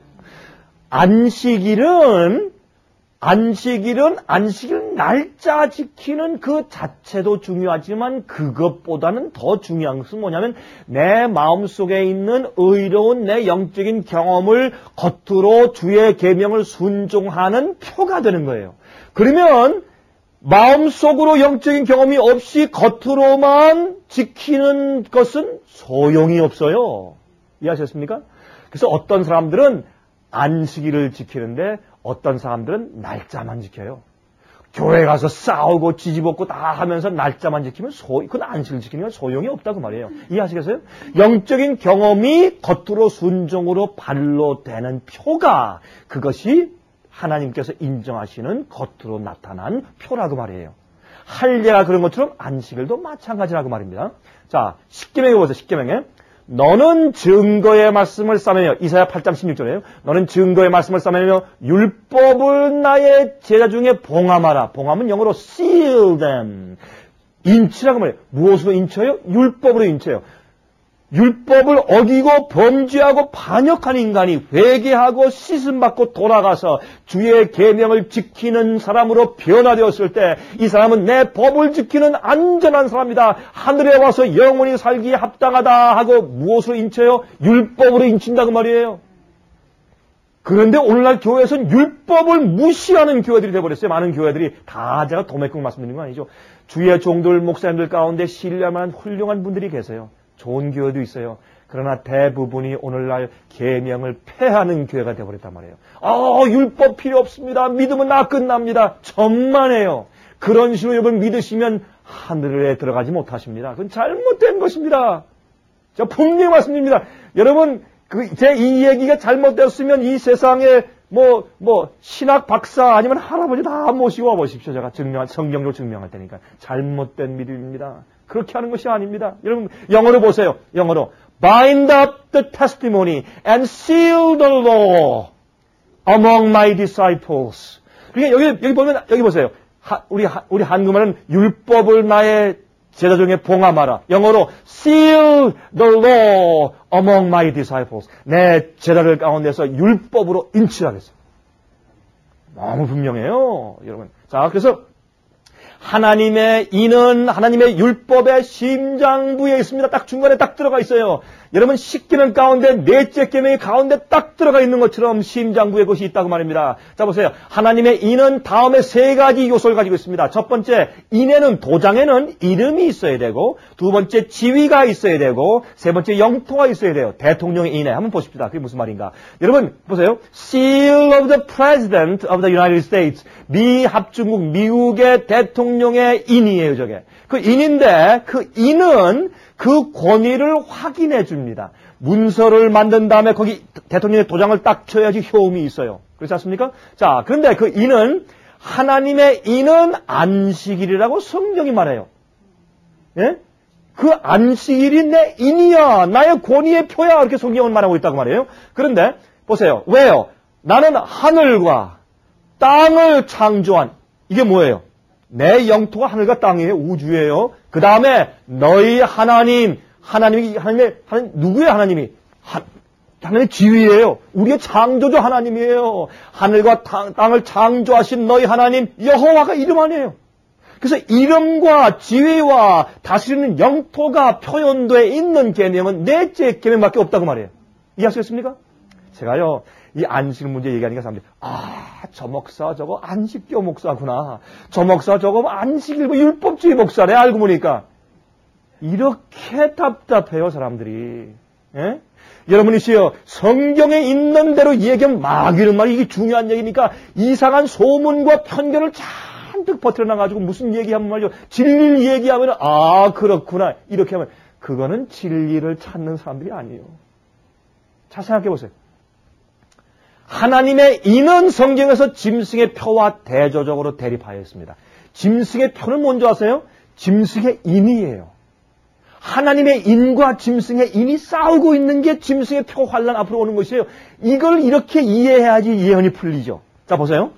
안식일 날짜 지키는 그 자체도 중요하지만 그것보다는 더 중요한 것은 뭐냐면 내 마음속에 있는 의로운 내 영적인 경험을 겉으로 주의 계명을 순종하는 표가 되는 거예요. 그러면 마음속으로 영적인 경험이 없이 겉으로만 지키는 것은 소용이 없어요. 이해하셨습니까? 그래서 어떤 사람들은 안식일을 지키는데 어떤 사람들은 날짜만 지켜요. 교회 가서 싸우고 지지볶고 다 하면서 날짜만 지키면 그건 안식일 지키는 건 소용이 없다고 말이에요. 이해하시겠어요? 영적인 경험이 겉으로 순종으로 발로 되는 표가 그것이 하나님께서 인정하시는 겉으로 나타난 표라고 말이에요. 할례가 그런 것처럼 안식일도 마찬가지라고 말입니다. 자, 십계명에 보세요. 십계명에. 너는 증거의 말씀을 싸매며 이사야 8장 16절이에요. 너는 증거의 말씀을 싸매며 율법을 나의 제자 중에 봉함하라. 봉함은 영어로 seal them. 인치라고 말해요. 무엇으로 인쳐요? 율법으로 인쳐요. 율법을 어기고 범죄하고 반역한 인간이 회개하고 씻음받고 돌아가서 주의 계명을 지키는 사람으로 변화되었을 때 이 사람은 내 법을 지키는 안전한 사람이다. 하늘에 와서 영원히 살기에 합당하다 하고 무엇으로 인쳐요? 율법으로 인친다고 말이에요. 그런데 오늘날 교회에서는 율법을 무시하는 교회들이 되어버렸어요. 많은 교회들이 다 제가 도매금 말씀드리는 건 아니죠. 주의 종들, 목사님들 가운데 신뢰할 만한 훌륭한 분들이 계세요. 좋은 교회도 있어요. 그러나 대부분이 오늘날 계명을 폐하는 교회가 되어버렸단 말이에요. 율법 필요 없습니다. 믿으면 나 끝납니다. 천만에요. 그런 식으로 여러분 믿으시면 하늘에 들어가지 못하십니다. 그건 잘못된 것입니다. 제가 분명히 말씀드립니다. 여러분, 제 이 얘기가 잘못되었으면 이 세상에 신학 박사 아니면 할아버지 다 모시고 와보십시오. 제가 성경적으로 증명할 테니까. 잘못된 믿음입니다. 그렇게 하는 것이 아닙니다. 여러분, 영어로 보세요. 영어로. Bind up the testimony and seal the law among my disciples. 그러니까 여기 보면, 여기 보세요. 우리 한국말은 율법을 나의 제자 중에 봉함하라. 영어로 seal the law among my disciples. 내 제자들 가운데서 율법으로 인치하겠어. 너무 분명해요, 여러분. 자, 그래서 하나님의 인은 하나님의 율법의 심장부에 있습니다. 딱 중간에 딱 들어가 있어요. 여러분, 10계명 가운데 넷째 계명이 가운데 딱 들어가 있는 것처럼 심장부에 그것이 있다고 말입니다. 자, 보세요. 하나님의 인은 다음에 세 가지 요소를 가지고 있습니다. 첫 번째, 인에는, 도장에는 이름이 있어야 되고, 두 번째, 지위가 있어야 되고, 세 번째, 영토가 있어야 돼요. 대통령의 인에. 한번 보십시다. 그게 무슨 말인가. 여러분, 보세요. Seal of the President of the United States. 미 합중국, 미국의 대통령의 인이에요, 저게. 그 인인데, 그 인은 그 권위를 확인해 줍니다. 문서를 만든 다음에 거기 대통령의 도장을 딱 쳐야지 효험이 있어요. 그렇지 않습니까? 자, 그런데 그 인은, 하나님의 인은 안식일이라고 성경이 말해요. 예? 그 안식일이 내 인이야. 나의 권위의 표야. 이렇게 성경은 말하고 있다고 말해요. 그런데, 보세요. 왜요? 나는 하늘과 땅을 창조한, 이게 뭐예요? 내 영토가 하늘과 땅이에요. 우주예요. 그 다음에 너희 하나님 누구의 하나님이? 하나님의 지위예요. 우리의 창조주 하나님이에요. 하늘과 땅을 창조하신 너희 하나님 여호와가 이름 아니에요. 그래서 이름과 지위와 다스리는 영토가 표현되어 있는 계명은 넷째 계명밖에 없다고 말해요. 이해하시겠습니까? 제가요, 이 안식 문제 얘기하니까 사람들이, 저 목사 저거 안식교 목사구나. 저 목사 저거 안식일보 율법주의 목사래. 알고 보니까. 이렇게 답답해요, 사람들이. 예? 여러분이시여, 성경에 있는 대로 얘기하면 막이는 말이 이게 중요한 얘기니까 이상한 소문과 편견을 잔뜩 퍼뜨려놔가지고 무슨 얘기하면 말이죠. 진리를 얘기하면, 그렇구나. 이렇게 하면, 그거는 진리를 찾는 사람들이 아니에요. 잘 생각해 보세요. 하나님의 인은 성경에서 짐승의 표와 대조적으로 대립하여 있습니다. 짐승의 표는 뭔지 아세요? 짐승의 인이에요. 하나님의 인과 짐승의 인이 싸우고 있는 게 짐승의 표 환란 앞으로 오는 것이에요. 이걸 이렇게 이해해야지 예언이 풀리죠. 자, 보세요.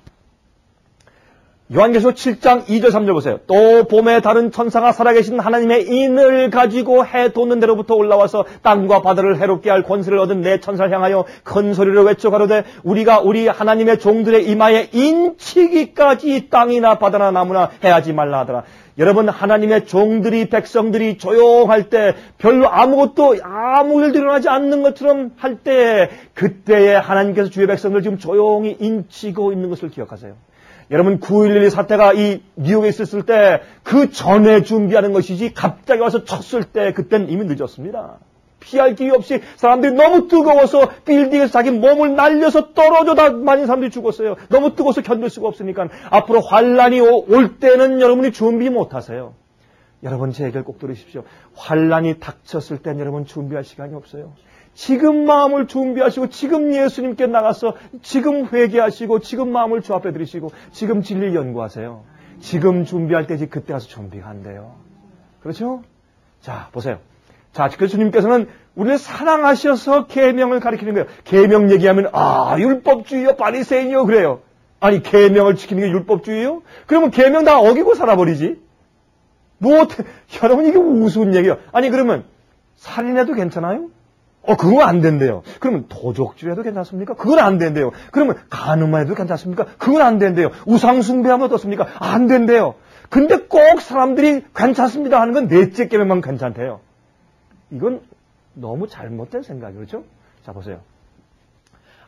요한계시록 7장 2절 3절 보세요. 또 봄에 다른 천사가 살아계신 하나님의 인을 가지고 해 돋는 데로부터 올라와서 땅과 바다를 해롭게 할 권세를 얻은 내 천사를 향하여 큰 소리로 외쳐 가로되 우리가 우리 하나님의 종들의 이마에 인치기까지 땅이나 바다나 나무나 해하지 말라 하더라. 여러분, 하나님의 종들이, 백성들이 조용할 때, 별로 아무 일도 일어나지 않는 것처럼 할 때, 그때에 하나님께서 주의 백성들 지금 조용히 인치고 있는 것을 기억하세요. 여러분, 9.11 사태가 이 미국에 있었을 때 그 전에 준비하는 것이지 갑자기 와서 쳤을 때 그때는 이미 늦었습니다. 피할 길이 없이 사람들이 너무 뜨거워서 빌딩에서 자기 몸을 날려서 떨어져 다 많은 사람들이 죽었어요. 너무 뜨거워서 견딜 수가 없으니까 앞으로 환란이 올 때는 여러분이 준비 못하세요. 여러분, 제 얘기를 꼭 들으십시오. 환란이 닥쳤을 땐 여러분 준비할 시간이 없어요. 지금 마음을 준비하시고 지금 예수님께 나가서 지금 회개하시고 지금 마음을 주 앞에 들이시고 지금 진리를 연구하세요. 지금 준비할 때지 그때 가서 준비가 안 돼요. 그렇죠? 자, 보세요. 자, 그래서 주님께서는 우리를 사랑하셔서 계명을 가르치는 거예요. 계명 얘기하면 율법주의요, 바리새인이요 그래요. 아니, 계명을 지키는 게 율법주의요? 그러면 계명 다 어기고 살아버리지. 여러분, 이게 우스운 얘기예요. 아니, 그러면 살인해도 괜찮아요? 그건 안 된대요. 그러면 도적질해도 괜찮습니까? 그건 안 된대요. 그러면 간음해도 괜찮습니까? 그건 안 된대요. 우상숭배하면 어떻습니까? 안 된대요. 근데 꼭 사람들이 괜찮습니다 하는 건 넷째 계명만 괜찮대요. 이건 너무 잘못된 생각이죠. 그렇죠? 자, 보세요.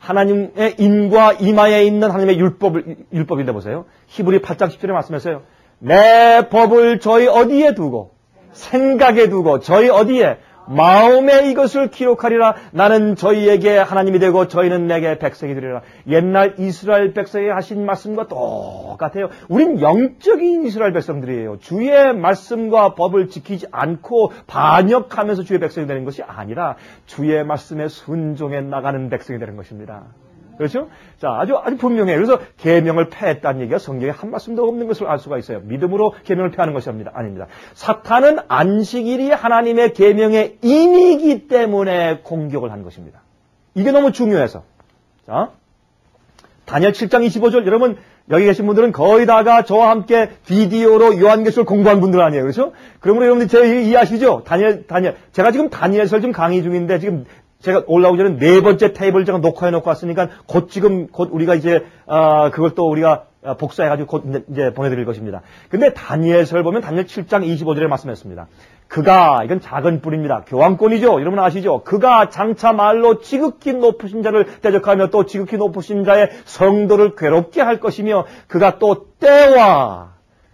하나님의 인과 이마에 있는 하나님의 율법인데 보세요. 히브리 8장 10절에 말씀했어요. 내 법을 저희 어디에 두고 생각에 두고 저희 어디에 마음에 이것을 기록하리라. 나는 저희에게 하나님이 되고 저희는 내게 백성이 되리라. 옛날 이스라엘 백성이 하신 말씀과 똑같아요. 우린 영적인 이스라엘 백성들이에요. 주의 말씀과 법을 지키지 않고 반역하면서 주의 백성이 되는 것이 아니라 주의 말씀에 순종해 나가는 백성이 되는 것입니다. 그렇죠? 자, 아주 분명해요. 그래서 계명을 폐했다는 얘기가 성경에 한 말씀도 없는 것을 알 수가 있어요. 믿음으로 계명을 폐하는 것이 아닙니다. 사탄은 안식일이 하나님의 계명의 인이기 때문에 공격을 한 것입니다. 이게 너무 중요해서. 자, 다니엘 7장 25절 여러분 여기 계신 분들은 거의 다가 저와 함께 비디오로 요한계시록 공부한 분들 아니에요. 그렇죠? 그러므로 여러분들 제 이해하시죠? 다니엘. 제가 지금 다니엘서 지금 강의 중인데 지금 제가 올라오기 전에 4번째 테이블 제가 녹화해 놓고 왔으니까 곧 우리가 이제, 그걸 또 우리가 복사해가지고 곧 이제 보내드릴 것입니다. 근데 다니엘서를 보면 다니엘 7장 25절에 말씀했습니다. 그가, 이건 작은 뿔입니다. 교황권이죠. 여러분 아시죠? 그가 장차 말로 지극히 높으신 자를 대적하며 또 지극히 높으신 자의 성도를 괴롭게 할 것이며 그가 또 때와,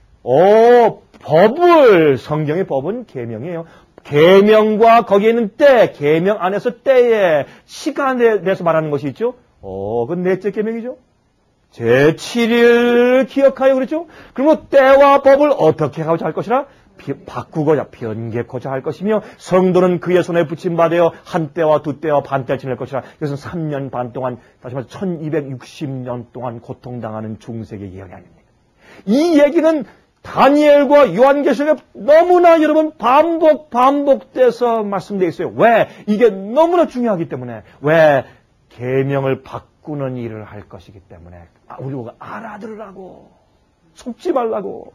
법을, 성경의 법은 계명이에요. 계명과 거기에 있는 때, 계명 안에서 때에 시간에 대해서 말하는 것이 있죠. 그건 넷째 계명이죠. 제7일 기억하여 그랬죠. 그리고 때와 법을 어떻게 하고자 할 것이라 바꾸고자 변개코자 할 것이며 성도는 그의 손에 붙임받아 한 때와 두 때와 반 때를 지낼 것이라. 이것은 3년 반 동안 다시 말해서 1260년 동안 고통당하는 중세의 이야기 아닙니까? 이 얘기는 다니엘과 요한계시록에 너무나 여러분 반복돼서 말씀되어 있어요. 왜? 이게 너무나 중요하기 때문에. 왜? 계명을 바꾸는 일을 할 것이기 때문에. 우리가 알아들으라고. 속지 말라고.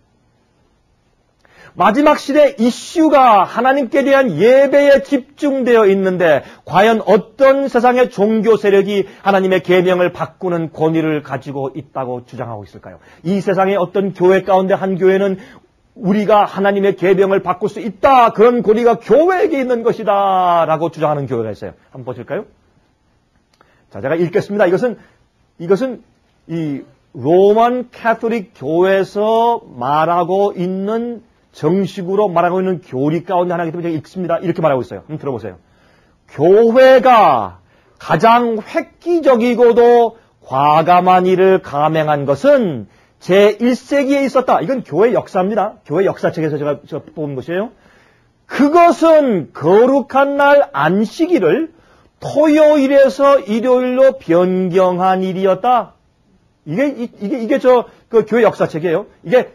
마지막 시대 이슈가 하나님께 대한 예배에 집중되어 있는데 과연 어떤 세상의 종교 세력이 하나님의 계명을 바꾸는 권위를 가지고 있다고 주장하고 있을까요? 이 세상의 어떤 교회 가운데 한 교회는 우리가 하나님의 계명을 바꿀 수 있다. 그런 권위가 교회에게 있는 것이다. 라고 주장하는 교회가 있어요. 한번 보실까요? 자, 제가 읽겠습니다. 이것은 이 로만 캐토릭 교회에서 말하고 있는 정식으로 말하고 있는 교리 가운데 하나이기 때문에 제가 읽습니다. 이렇게 말하고 있어요. 한번 들어보세요. 교회가 가장 획기적이고도 과감한 일을 감행한 것은 제1세기에 있었다. 이건 교회 역사입니다. 교회 역사책에서 제가 뽑은 것이에요. 그것은 거룩한 날 안식일을 토요일에서 일요일로 변경한 일이었다. 이게 그 교회 역사책이에요. 이게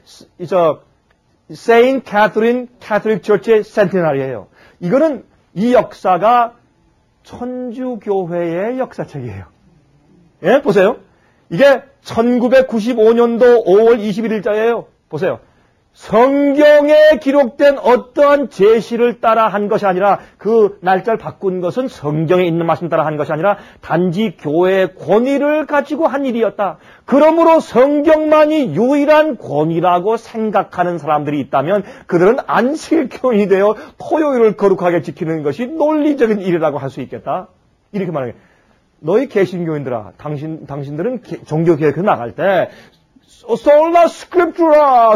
세인트 캐서린 캐톨릭 처치의 센티너리예요. 이거는 이 역사가 천주교회의 역사책이에요. 예, 보세요. 이게 1995년도 5월 21일자예요. 보세요. 성경에 기록된 어떠한 제시를 따라 한 것이 아니라 그 날짜를 바꾼 것은 성경에 있는 말씀 따라 한 것이 아니라 단지 교회의 권위를 가지고 한 일이었다. 그러므로 성경만이 유일한 권위라고 생각하는 사람들이 있다면 그들은 안식일교인이 되어 토요일을 거룩하게 지키는 것이 논리적인 일이라고 할 수 있겠다. 이렇게 말하는 거예요. 너희 개신교인들아, 당신들은 종교개혁에 나갈 때 솔라 스크립투라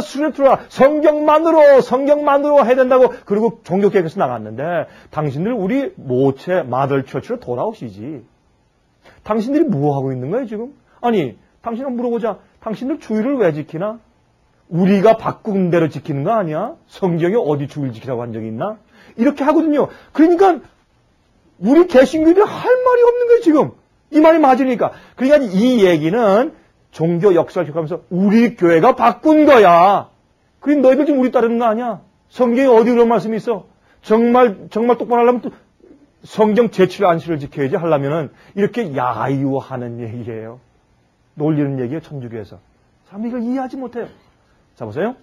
성경만으로 해야 된다고 그리고 종교개혁에서 나갔는데 당신들 우리 모체 마들 처치로 돌아오시지. 당신들이 뭐 하고 있는 거예요 지금? 아니 당신을 물어보자. 당신들 주일을 왜 지키나? 우리가 바꾼 대로 지키는 거 아니야? 성경이 어디 주일 지키라고 한 적이 있나? 이렇게 하거든요. 그러니까 우리 개신교들이 할 말이 없는 거예요 지금. 이 말이 맞으니까. 그러니까 이 얘기는 종교 역사를 기록하면서 우리 교회가 바꾼 거야. 그럼 너희들 지금 우리 따르는 거 아니야? 성경에 어디 그런 말씀이 있어? 정말 똑바로 하려면 또 성경 제7일 안식일을 지켜야지 하려면은 이렇게 야유하는 얘기예요. 놀리는 얘기예요, 천주교에서. 사람들이 이걸 이해하지 못해요. 자, 보세요.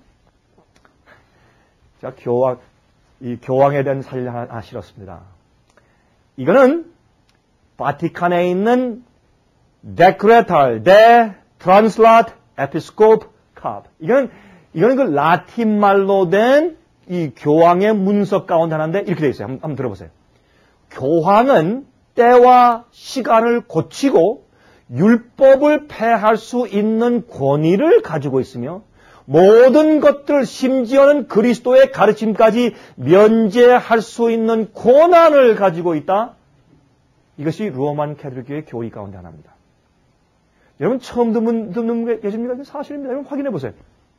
자, 이 교황에 대한 사례를 하나 실었습니다. 이거는 바티칸에 있는 데크레탈 데 트란슬라트 에피스코프 캅. 이거는 그 라틴 말로 된 이 교황의 문서 가운데 하나인데 이렇게 되어 있어요. 한번 들어보세요. 교황은 때와 시간을 고치고 율법을 폐할 수 있는 권위를 가지고 있으며 모든 것들 심지어는 그리스도의 가르침까지 면제할 수 있는 권한을 가지고 있다. 이것이 로만 캐톨릭교의 교리 가운데 하나입니다. 여러분 처음 듣는 분 계십니까? 사실입니다. 여러분 확인해 보세요.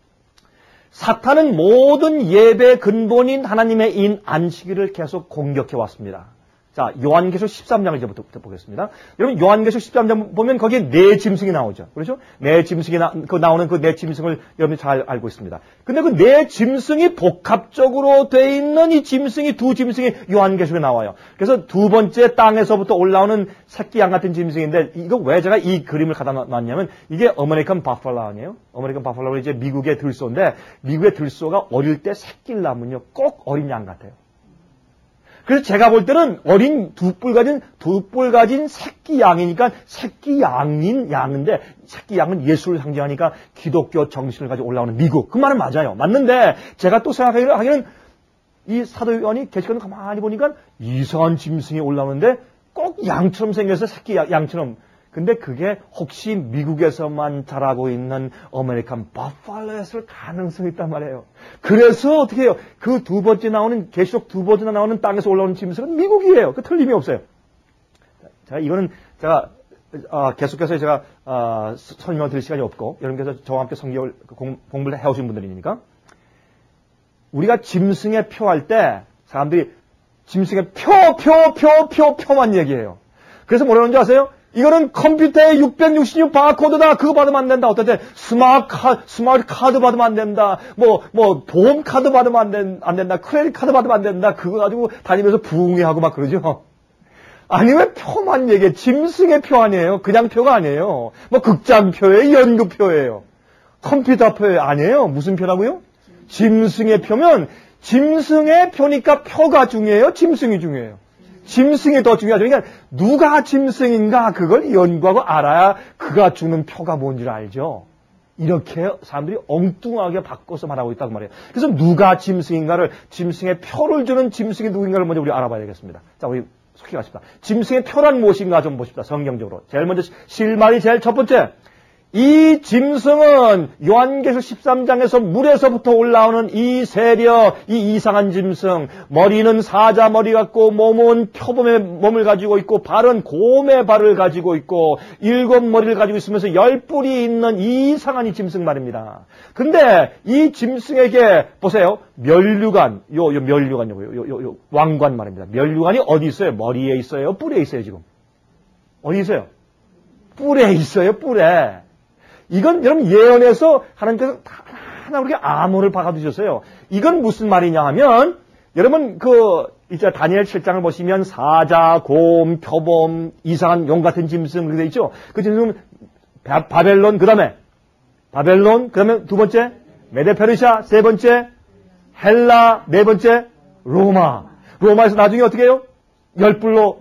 사탄은 모든 예배 근본인 하나님의 인 안식일을 계속 공격해 왔습니다. 자, 요한계시록 13장을 이제부터 보겠습니다. 여러분, 요한계시록 13장 보면 거기에 네 짐승이 나오죠. 그렇죠? 네 짐승이 나오는 그 네 짐승을 여러분이 잘 알고 있습니다. 근데 그 네 짐승이 복합적으로 돼 있는 이 짐승이 두 짐승이 요한계시록에 나와요. 그래서 두 번째 땅에서부터 올라오는 새끼 양 같은 짐승인데 이거 왜 제가 이 그림을 갖다 놨냐면 이게 어메리칸 바팔로 아니에요? 어메리칸 바팔로가 이제 미국의 들소인데 미국의 들소가 어릴 때 새끼를 낳으면요 꼭 어린 양 같아요. 그래서 제가 볼 때는 어린 두 뿔 가진 새끼 양이니까 새끼 양인 양인데 새끼 양은 예수를 상징하니까 기독교 정신을 가지고 올라오는 미국. 그 말은 맞아요. 맞는데 제가 또 생각하기는 이 사도 요한이 계시록을 가만히 보니까 이상한 짐승이 올라오는데 꼭 양처럼 생겨서 새끼 양처럼. 근데 그게 혹시 미국에서만 자라고 있는 아메리칸 버팔로였을 가능성이 있단 말이에요. 그래서 어떻게 해요? 그 두 번째 나오는 계시록 두 번째 나오는 땅에서 올라오는 짐승은 미국이에요. 그 틀림이 없어요. 자, 이거는 제가 계속해서 제가 설명을 드릴 시간이 없고 여러분께서 저와 함께 성경을 공부를 해오신 분들이니까 우리가 짐승의 표할 때 사람들이 짐승의 표만 얘기해요. 그래서 뭐라는 줄 아세요? 이거는 컴퓨터에 666 바코드다. 그거 받으면 안 된다. 어떨 때 스마트 카드 받으면 안 된다. 보험 카드 받으면 안 된다. 크레딧 카드 받으면 안 된다. 그거 가지고 다니면서 부흥회하고 막 그러죠. 아니 왜 표만 얘기해? 짐승의 표 아니에요. 그냥 표가 아니에요. 극장표예요. 연극표예요. 컴퓨터 표 아니에요. 무슨 표라고요? 짐승의 표면 짐승의 표니까 표가 중요해요. 짐승이 중요해요. 짐승이 더 중요하죠. 그러니까 누가 짐승인가 그걸 연구하고 알아야 그가 주는 표가 뭔지를 알죠. 이렇게 사람들이 엉뚱하게 바꿔서 말하고 있다고 말해요. 그래서 누가 짐승인가를 짐승의 표를 주는 짐승이 누구인가를 먼저 우리 알아봐야 되겠습니다. 자, 우리 속히 가십시다. 짐승의 표란 무엇인가 좀 보십시다. 성경적으로. 제일 먼저 실말이 제일 첫 번째. 이 짐승은 요한계시록 13장에서 물에서부터 올라오는 이 세력, 이 이상한 짐승, 머리는 사자 머리 같고 몸은 표범의 몸을 가지고 있고 발은 곰의 발을 가지고 있고 7머리를 가지고 있으면서 10뿔이 있는 이 이상한 이 짐승 말입니다. 근데 이 짐승에게 보세요. 면류관, 면류관이요. 왕관 말입니다. 면류관이 어디 있어요? 머리에 있어요? 뿔에 있어요, 지금? 어디 있어요? 뿔에 있어요, 뿔에. 이건 여러분 예언에서 하나님께서 하나 그렇게 암호를 박아두셨어요. 이건 무슨 말이냐 하면 여러분 이제 다니엘 7장을 보시면 사자, 곰, 표범, 이상한 용 같은 짐승 그렇게 돼 있죠. 그 짐승은 바벨론 그다음에 두 번째 메데페르시아 세 번째 헬라 네 번째 로마에서 나중에 어떻게 해요? 10나라로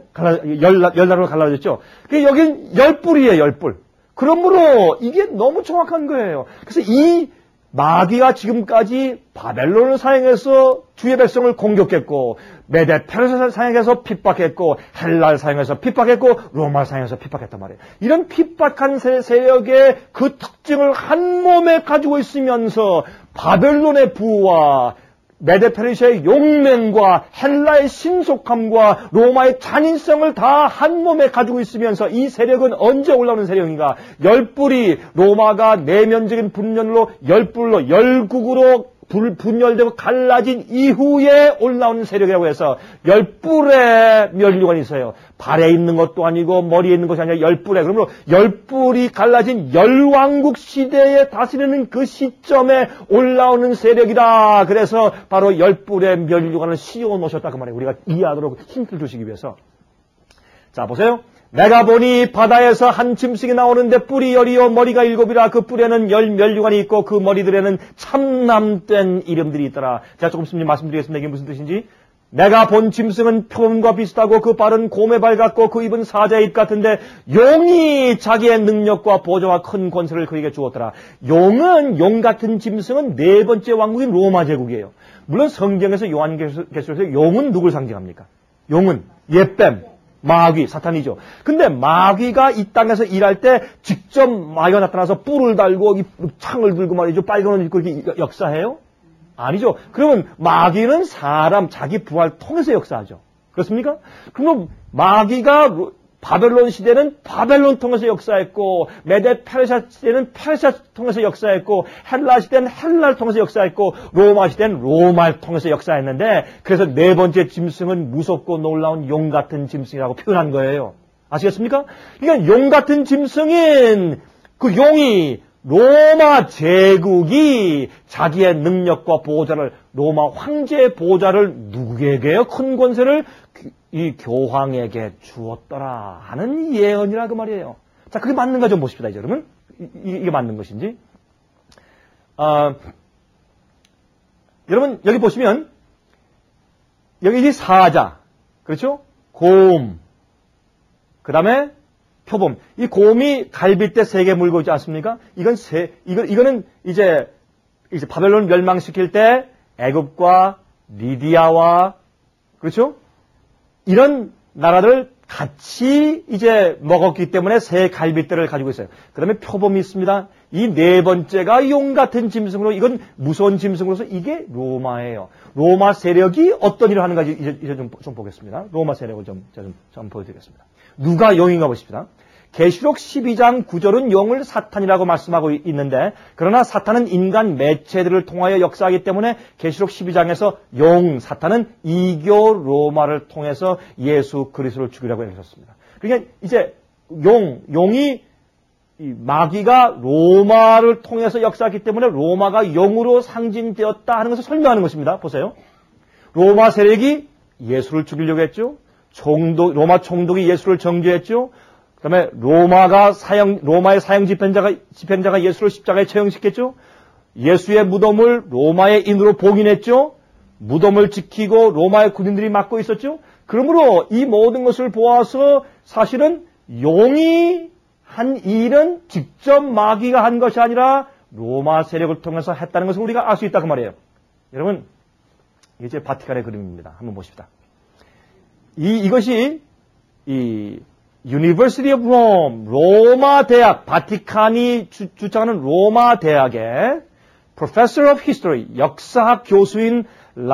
갈라졌죠. 여긴 10뿔이에요. 10뿔. 그러므로 이게 너무 정확한 거예요. 그래서 이 마귀가 지금까지 바벨론을 사용해서 주의 백성을 공격했고 메데페르시아를 사용해서 핍박했고 헬라를 사용해서 핍박했고 로마를 사용해서 핍박했단 말이에요. 이런 핍박한 세력의 그 특징을 한 몸에 가지고 있으면서 바벨론의 부와 메데페르시아의 용맹과 헬라의 신속함과 로마의 잔인성을 다 한 몸에 가지고 있으면서 이 세력은 언제 올라오는 세력인가? 10뿔이 로마가 내면적인 분열로 10뿔로 열국으로 분열되고 갈라진 이후에 올라오는 세력이라고 해서 10뿔의 면류관이 있어요. 발에 있는 것도 아니고 머리에 있는 것이 아니라 10뿔에. 그러므로 10뿔이 갈라진 열왕국 시대에 다스리는 그 시점에 올라오는 세력이다. 그래서 바로 10뿔의 면류관을 씌워 놓으셨다. 그 말이에요. 우리가 이해하도록 힌트를 주시기 위해서. 자, 보세요. 내가 보니 바다에서 한 짐승이 나오는데 뿔이 10이요 머리가 7이라 그 뿔에는 10면류관이 있고 그 머리들에는 참남된 이름들이 있더라. 제가 조금 있으면 말씀드리겠습니다. 이게 무슨 뜻인지. 내가 본 짐승은 표범과 비슷하고 그 발은 곰의 발 같고 그 입은 사자의 입 같은데 용이 자기의 능력과 보좌와 큰 권세를 그에게 주었더라. 용 같은 짐승은 네 번째 왕국인 로마 제국이에요. 물론 성경에서 요한계시록에서 용은 누굴 상징합니까? 용은 옛뱀. 마귀, 사탄이죠. 근데 마귀가 이 땅에서 일할 때 직접 마귀가 나타나서 뿔을 달고 창을 들고 말이죠. 빨간 옷 입고 이렇게 역사해요? 아니죠. 그러면 마귀는 사람, 자기 부하를 통해서 역사하죠. 그렇습니까? 그럼 마귀가 바벨론 시대는 바벨론 통해서 역사했고, 메데 페르시아 시대는 페르시아 통해서 역사했고, 헬라 시대는 헬라를 통해서 역사했고, 로마 시대는 로마를 통해서 역사했는데, 그래서 네 번째 짐승은 무섭고 놀라운 용 같은 짐승이라고 표현한 거예요. 아시겠습니까? 그러니까 용 같은 짐승인 그 용이 로마 제국이 자기의 능력과 보호자를, 로마 황제의 보호자를 누구에게요? 큰 권세를 이 교황에게 주었더라 하는 예언이라 그 말이에요. 자, 그게 맞는가 좀 보십시다, 이제 여러분. 이게 맞는 것인지. 여러분, 여기 보시면, 여기 사자, 그렇죠? 곰, 그 다음에 표범. 이 곰이 갈빗대 3개 물고 있지 않습니까? 이거는 이제 바벨론 멸망시킬 때 애굽과 리디아와, 그렇죠? 이런 나라를 같이 이제 먹었기 때문에 3 갈빗대를 가지고 있어요. 그 다음에 표범이 있습니다. 이 4번째가 용 같은 짐승으로, 이건 무서운 짐승으로서 이게 로마예요. 로마 세력이 어떤 일을 하는가 이제 좀 보겠습니다. 로마 세력을 좀 보여드리겠습니다. 누가 용인가 보십시다. 계시록 12장 9절은 용을 사탄이라고 말씀하고 있는데, 그러나 사탄은 인간 매체들을 통하여 역사하기 때문에 계시록 12장에서 사탄은 이교 로마를 통해서 예수 그리스도를 죽이라고 하셨습니다. 그러니까 이제 용이 마귀가 로마를 통해서 역사했기 때문에 로마가 용으로 상징되었다 하는 것을 설명하는 것입니다. 보세요. 로마 세력이 예수를 죽이려고 했죠. 로마 총독이 예수를 정죄했죠. 그 다음에 로마의 사형 집행자가 예수를 십자가에 처형시켰죠. 예수의 무덤을 로마의 인으로 봉인했죠. 무덤을 지키고 로마의 군인들이 막고 있었죠. 그러므로 이 모든 것을 보아서 사실은 용이 한 일은 직접 마귀가 한 것이 아니라 로마 세력을 통해서 했다는 것을 우리가 알 수 있다 그 말이에요. 여러분, 이게 바티칸의 그림입니다. 한번 보십시다. 이것이 University of Rome, 로마 대학, 바티칸이 주장하는 로마 대학의 Professor of History, 역사학 교수인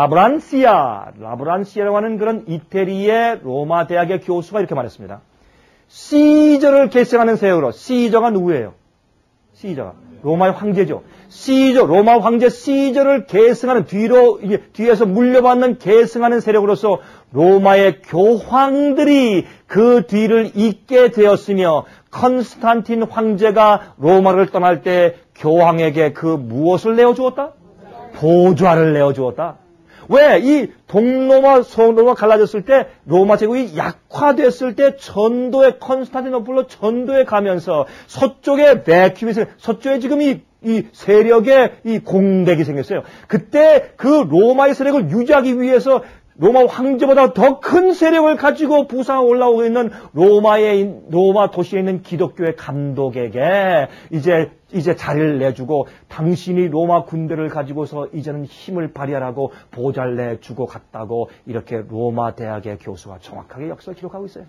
라브란시아라고 하는 그런 이태리의 로마 대학의 교수가 이렇게 말했습니다. 시저를 계승하는 세력으로, 시저가 누구예요? 시저가 로마의 황제죠. 로마 황제 시저를 계승하는, 뒤에서 물려받는 계승하는 세력으로서 로마의 교황들이 그 뒤를 잇게 되었으며, 컨스탄틴 황제가 로마를 떠날 때 교황에게 그 무엇을 내어주었다? 보좌를 내어주었다. 왜? 이 동로마, 서로마 갈라졌을 때, 로마 제국이 약화됐을 때 전도에, 컨스탄티노플로 전도에 가면서 서쪽에 베큐미, 서쪽에 지금 이 세력의 이 공백이 생겼어요. 그때 그 로마의 세력을 유지하기 위해서 로마 황제보다 더 큰 세력을 가지고 부상에 올라오고 있는 로마 도시에 있는 기독교의 감독에게 이제 자리를 내주고, 당신이 로마 군대를 가지고서 이제는 힘을 발휘하라고 보좌를 내주고 갔다고, 이렇게 로마 대학의 교수가 정확하게 역사를 기록하고 있어요.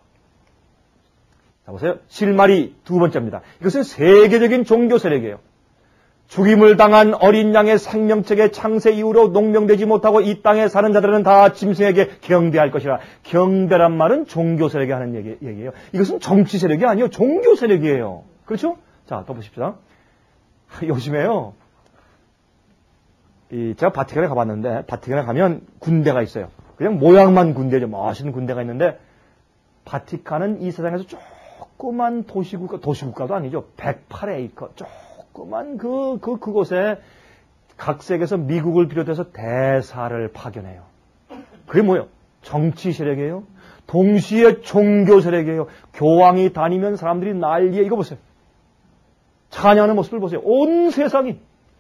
자, 보세요. 실마리 2번째입니다. 이것은 세계적인 종교 세력이에요. 죽임을 당한 어린 양의 생명책의 창세 이후로 농명되지 못하고 이 땅에 사는 자들은 다 짐승에게 경배할 것이라. 경배란 말은 종교 세력이 하는 얘기예요. 이것은 정치 세력이 아니에요. 종교 세력이에요. 그렇죠? 자, 또 보십시다. 요즘에요. 제가 바티칸에 가봤는데, 바티칸에 가면 군대가 있어요. 그냥 모양만 군대죠. 멋있는 군대가 있는데, 바티칸은 이 세상에서 조그만 도시국가도 아니죠. 108에이커. 조그만 그곳에 각색에서 미국을 비롯해서 대사를 파견해요. 그게 뭐예요? 정치 세력이에요. 동시에 종교 세력이에요. 교황이 다니면 사람들이 난리에, 이거 보세요. 찬양하는 모습을 보세요. 온 세상이.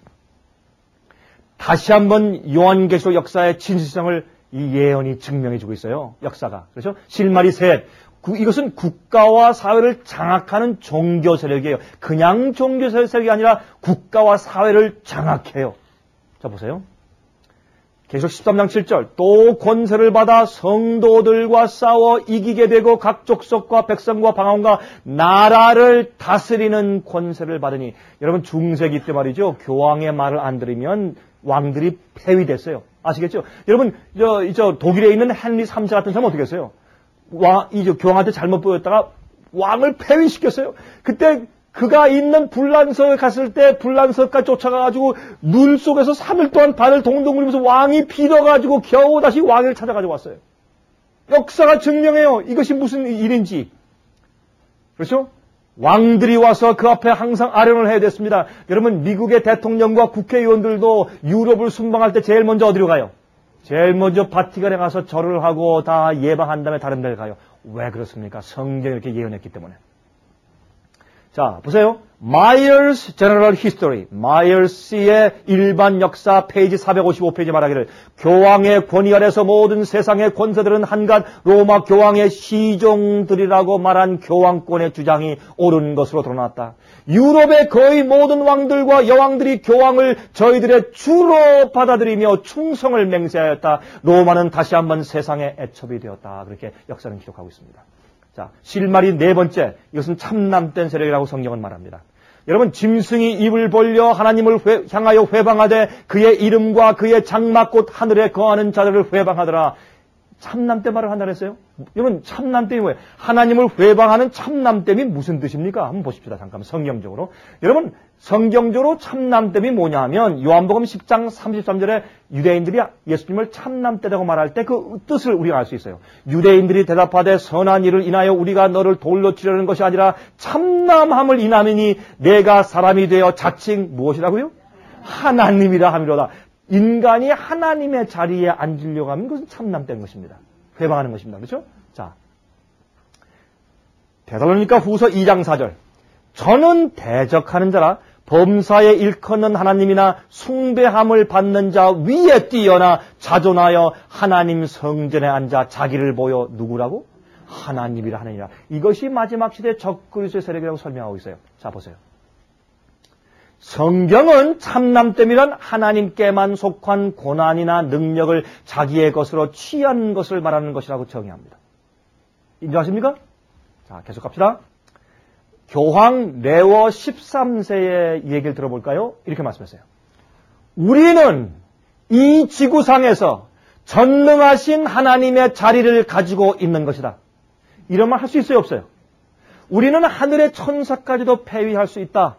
다시 한번 요한계시록 역사의 진실성을 이 예언이 증명해주고 있어요. 역사가. 그렇죠? 실마리 셋. 이것은 국가와 사회를 장악하는 종교 세력이에요. 그냥 종교 세력이 아니라 국가와 사회를 장악해요. 자, 보세요. 계시록 13장 7절 또 권세를 받아 성도들과 싸워 이기게 되고 각 족속과 백성과 방언과 나라를 다스리는 권세를 받으니 여러분 중세기 때 말이죠. 교황의 말을 안 들으면 왕들이 폐위됐어요. 아시겠죠? 여러분 저 독일에 있는 헨리 3세 같은 사람은 어떻게 했어요? 교황한테 잘못 보였다가 왕을 폐위시켰어요. 그때 그가 있는 불란서에 갔을 때 불란서까지 쫓아가가지고 눈 속에서 3일 동안 발을 동동 굴리면서 왕이 빌어가지고 겨우 다시 왕을 찾아가지고 왔어요. 역사가 증명해요. 이것이 무슨 일인지. 그렇죠? 왕들이 와서 그 앞에 항상 아련을 해야 됐습니다. 여러분 미국의 대통령과 국회의원들도 유럽을 순방할 때 제일 먼저 어디로 가요? 제일 먼저 바티칸에 가서 절을 하고 다 예방한 다음에 다른 데를 가요. 왜 그렇습니까? 성경이 이렇게 예언했기 때문에. 자, 보세요. Myers General History, 마이어스의 일반 역사 페이지 455페이지 말하기를 교황의 권위 아래서 모든 세상의 권세들은 한갓 로마 교황의 시종들이라고 말한 교황권의 주장이 옳은 것으로 드러났다. 유럽의 거의 모든 왕들과 여왕들이 교황을 저희들의 주로 받아들이며 충성을 맹세하였다. 로마는 다시 한번 세상의 애첩이 되었다. 그렇게 역사는 기록하고 있습니다. 자, 실마리 네 번째, 이것은 참남된 세력이라고 성경은 말합니다. 여러분, 짐승이 입을 벌려 하나님을 향하여 회방하되 그의 이름과 그의 장막꽃 하늘에 거하는 자들을 회방하더라. 참남된 말을 한다 그랬어요? 여러분, 참남됨이 뭐예요? 하나님을 회방하는 참남됨이 무슨 뜻입니까? 한번 보십시다. 잠깐 성경적으로. 여러분, 성경적으로 참남됨이 뭐냐 하면 요한복음 10장 33절에 유대인들이 예수님을 참남되라고 말할 때 그 뜻을 우리가 알 수 있어요. 유대인들이 대답하되 선한 일을 인하여 우리가 너를 돌로 치려는 것이 아니라 참남함을 인하느니 내가 사람이 되어 자칭 무엇이라고요? 하나님이라 함이로다. 인간이 하나님의 자리에 앉으려고 하면 그것은 참남된 것입니다. 회방하는 것입니다. 그렇죠? 자, 데살로니가 후서 2장 4절. 저는 대적하는 자라 범사에 일컫는 하나님이나 숭배함을 받는 자 위에 뛰어나 자존하여 하나님 성전에 앉아 자기를 보여 누구라고? 하나님이라 하느니라. 이것이 마지막 시대 적그리스도의 세력이라고 설명하고 있어요. 자, 보세요. 성경은 참남됨이란 하나님께만 속한 고난이나 능력을 자기의 것으로 취한 것을 말하는 것이라고 정의합니다. 인정하십니까? 자, 계속 갑시다. 교황 레오 13세의 얘기를 들어볼까요? 이렇게 말씀했어요. 우리는 이 지구상에서 전능하신 하나님의 자리를 가지고 있는 것이다. 이런 말 할 수 있어요? 없어요? 우리는 하늘의 천사까지도 폐위할 수 있다.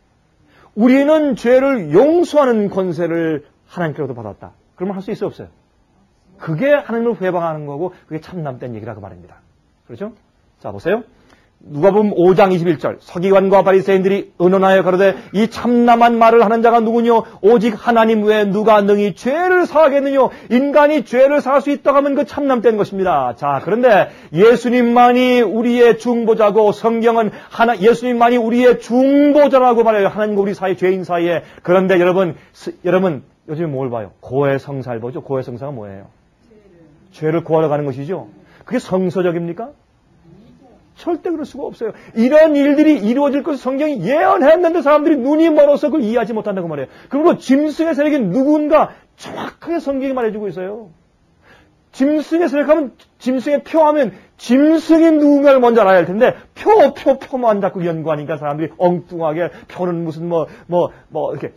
우리는 죄를 용서하는 권세를 하나님께로부터 받았다. 그러면 할 수 있어요? 없어요? 그게 하나님을 회방하는 거고 그게 참남된 얘기라고 말입니다. 그렇죠? 자, 보세요. 누가복음 5장 21절 서기관과 바리새인들이 의논하여 가로되 이 참남한 말을 하는 자가 누구뇨? 오직 하나님 외에 누가 능히 죄를 사하겠느뇨? 인간이 죄를 사할 수 있다고 하면 그 참남된 것입니다. 자, 그런데 예수님만이 우리의 중보자고 성경은 예수님만이 우리의 중보자라고 말해요. 하나님과 우리 사이 죄인 사이에. 그런데 여러분 요즘에 뭘 봐요? 고해성사를 보죠. 고해성사가 뭐예요? 죄를 고하러 가는 것이죠. 그게 성서적입니까? 절대 그럴 수가 없어요. 이런 일들이 이루어질 것을 성경이 예언했는데 사람들이 눈이 멀어서 그걸 이해하지 못한다고 말해요. 그리고 짐승의 세력이 누군가 정확하게 성경이 말해주고 있어요. 짐승의 세력하면 짐승의 표하면 짐승이 누군가를 먼저 알아야 할 텐데 표만 자꾸 연구하니까 사람들이 엉뚱하게 표는 무슨 이렇게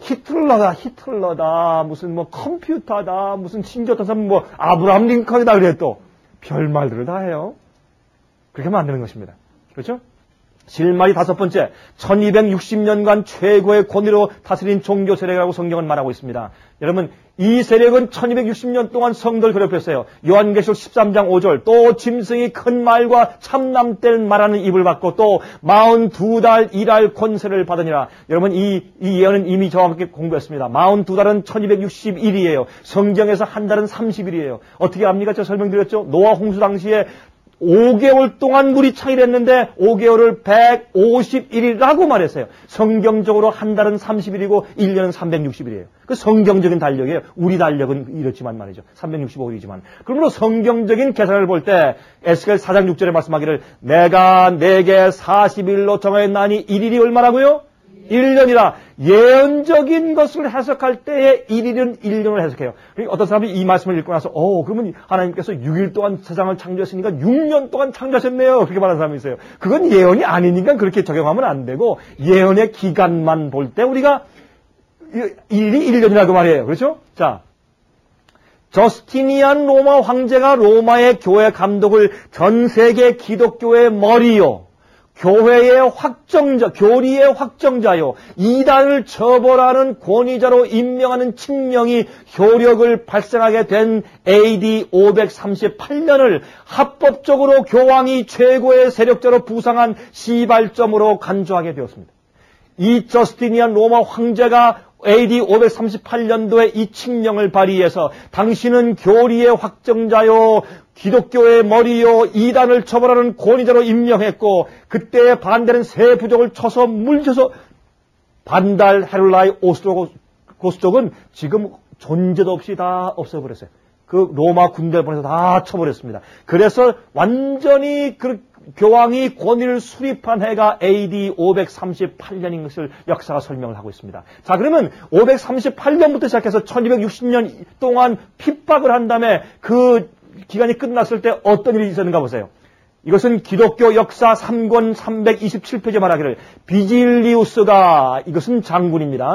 히틀러다 무슨 컴퓨터다 무슨 심지어 어떤 사람 아브라함 링컨이다 그래 또 별말들을 다 해요. 그렇게 만드는 것입니다. 그렇죠? 실마리 다섯 번째, 1260년간 최고의 권위로 다스린 종교 세력이라고 성경은 말하고 있습니다. 여러분, 이 세력은 1260년 동안 성도를 괴롭혔어요. 요한계시록 13장 5절, 또 짐승이 큰 말과 참남된 말하는 입을 받고 또 42달 일할 권세를 받으니라. 여러분, 이 예언은 이미 저와 함께 공부했습니다. 42달은 1260일이에요. 성경에서 한 달은 30일이에요. 어떻게 압니까? 제가 설명드렸죠? 노아 홍수 당시에 5개월 동안 물이 차일했는데 5개월을 151일이라고 말했어요. 성경적으로 한 달은 30일이고 1년은 360일이에요. 그 성경적인 달력이에요. 우리 달력은 이렇지만 말이죠. 365일이지만. 그러므로 성경적인 계산을 볼 때 에스겔 4장 6절에 말씀하기를 내가 내게 40일로 정하였나니 1일이 얼마라고요? 1년이라 예언적인 것을 해석할 때에 1일은 1년을 해석해요. 그러니까 어떤 사람이 이 말씀을 읽고 나서 그러면 하나님께서 6일 동안 세상을 창조했으니까 6년 동안 창조하셨네요. 그렇게 말하는 사람이 있어요. 그건 예언이 아니니까 그렇게 적용하면 안 되고 예언의 기간만 볼 때 우리가 1일이 1년이라고 말이에요. 그렇죠? 자, 저스티니안 로마 황제가 로마의 교회 감독을 전 세계 기독교의 머리요, 교회의 확정자, 교리의 확정자요, 이단을 처벌하는 권위자로 임명하는 칙령이 효력을 발생하게 된 AD 538년을 합법적으로 교황이 최고의 세력자로 부상한 시발점으로 간주하게 되었습니다. 이 저스티니안 로마 황제가 AD 538년도에 이 칙령을 발의해서 당신은 교리의 확정자요, 기독교의 머리요, 이단을 처벌하는 권위자로 임명했고, 그때의 반대는 세 부족을 쳐서 물쳐서 반달, 헤룰라이, 고스족은 지금 존재도 없이 다 없애버렸어요. 그 로마 군대를 보내서 다 쳐버렸습니다. 그래서 완전히 교황이 권위를 수립한 해가 AD 538년인 것을 역사가 설명을 하고 있습니다. 자, 그러면 538년부터 시작해서 1260년 동안 핍박을 한 다음에 그 기간이 끝났을 때 어떤 일이 있었는가 보세요. 이것은 기독교 역사 3권 327페이지에 말하기를 비질리우스가, 이것은 장군입니다.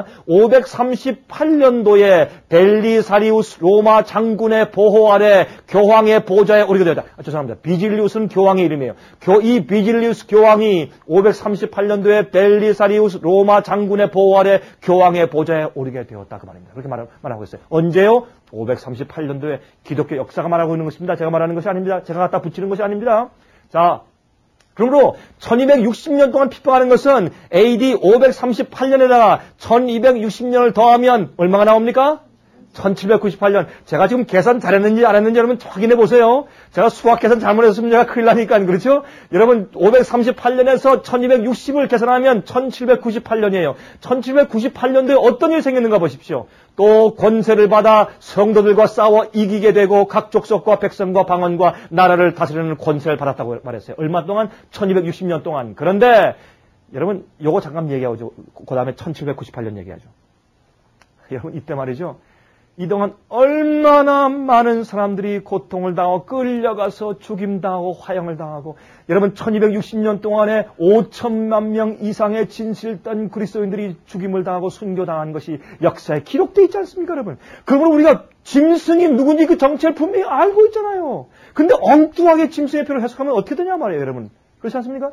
538년도에 벨리사리우스 로마 장군의 보호 아래 교황의 보좌에 오르게 되었다. 죄송합니다. 비질리우스는 교황의 이름이에요. 이 비질리우스 교황이 538년도에 벨리사리우스 로마 장군의 보호 아래 교황의 보좌에 오르게 되었다. 그 말입니다. 그렇게 말하고 있어요. 언제요? 538년도에 기독교 역사가 말하고 있는 것입니다. 제가 말하는 것이 아닙니다. 제가 갖다 붙이는 것이 아닙니다. 자, 그러므로 1260년 동안 핍박하는 것은 AD 538년에다가 1260년을 더하면 얼마가 나옵니까? 1798년. 제가 지금 계산 잘했는지 안 했는지 여러분 확인해 보세요. 제가 수학 계산 잘못했으면 제가 큰일 나니까, 그렇죠? 여러분 538년에서 1260을 계산하면 1798년이에요. 1798년도에 어떤 일이 생겼는가 보십시오. 또 권세를 받아 성도들과 싸워 이기게 되고 각 족속과 백성과 방언과 나라를 다스리는 권세를 받았다고 말했어요. 얼마 동안? 1260년 동안. 그런데 여러분 요거 잠깐 얘기하죠. 그 다음에 1798년 얘기하죠. 여러분 이때 말이죠. 이동안 얼마나 많은 사람들이 고통을 당하고 끌려가서 죽임당하고 화형을 당하고, 여러분 1260년 동안에 5천만 명 이상의 진실된 그리스도인들이 죽임을 당하고 순교당한 것이 역사에 기록되어 있지 않습니까, 여러분? 그러므로 우리가 짐승이 누군지 그 정체를 분명히 알고 있잖아요. 근데 엉뚱하게 짐승의 표를 해석하면 어떻게 되냐 말이에요, 여러분. 그렇지 않습니까?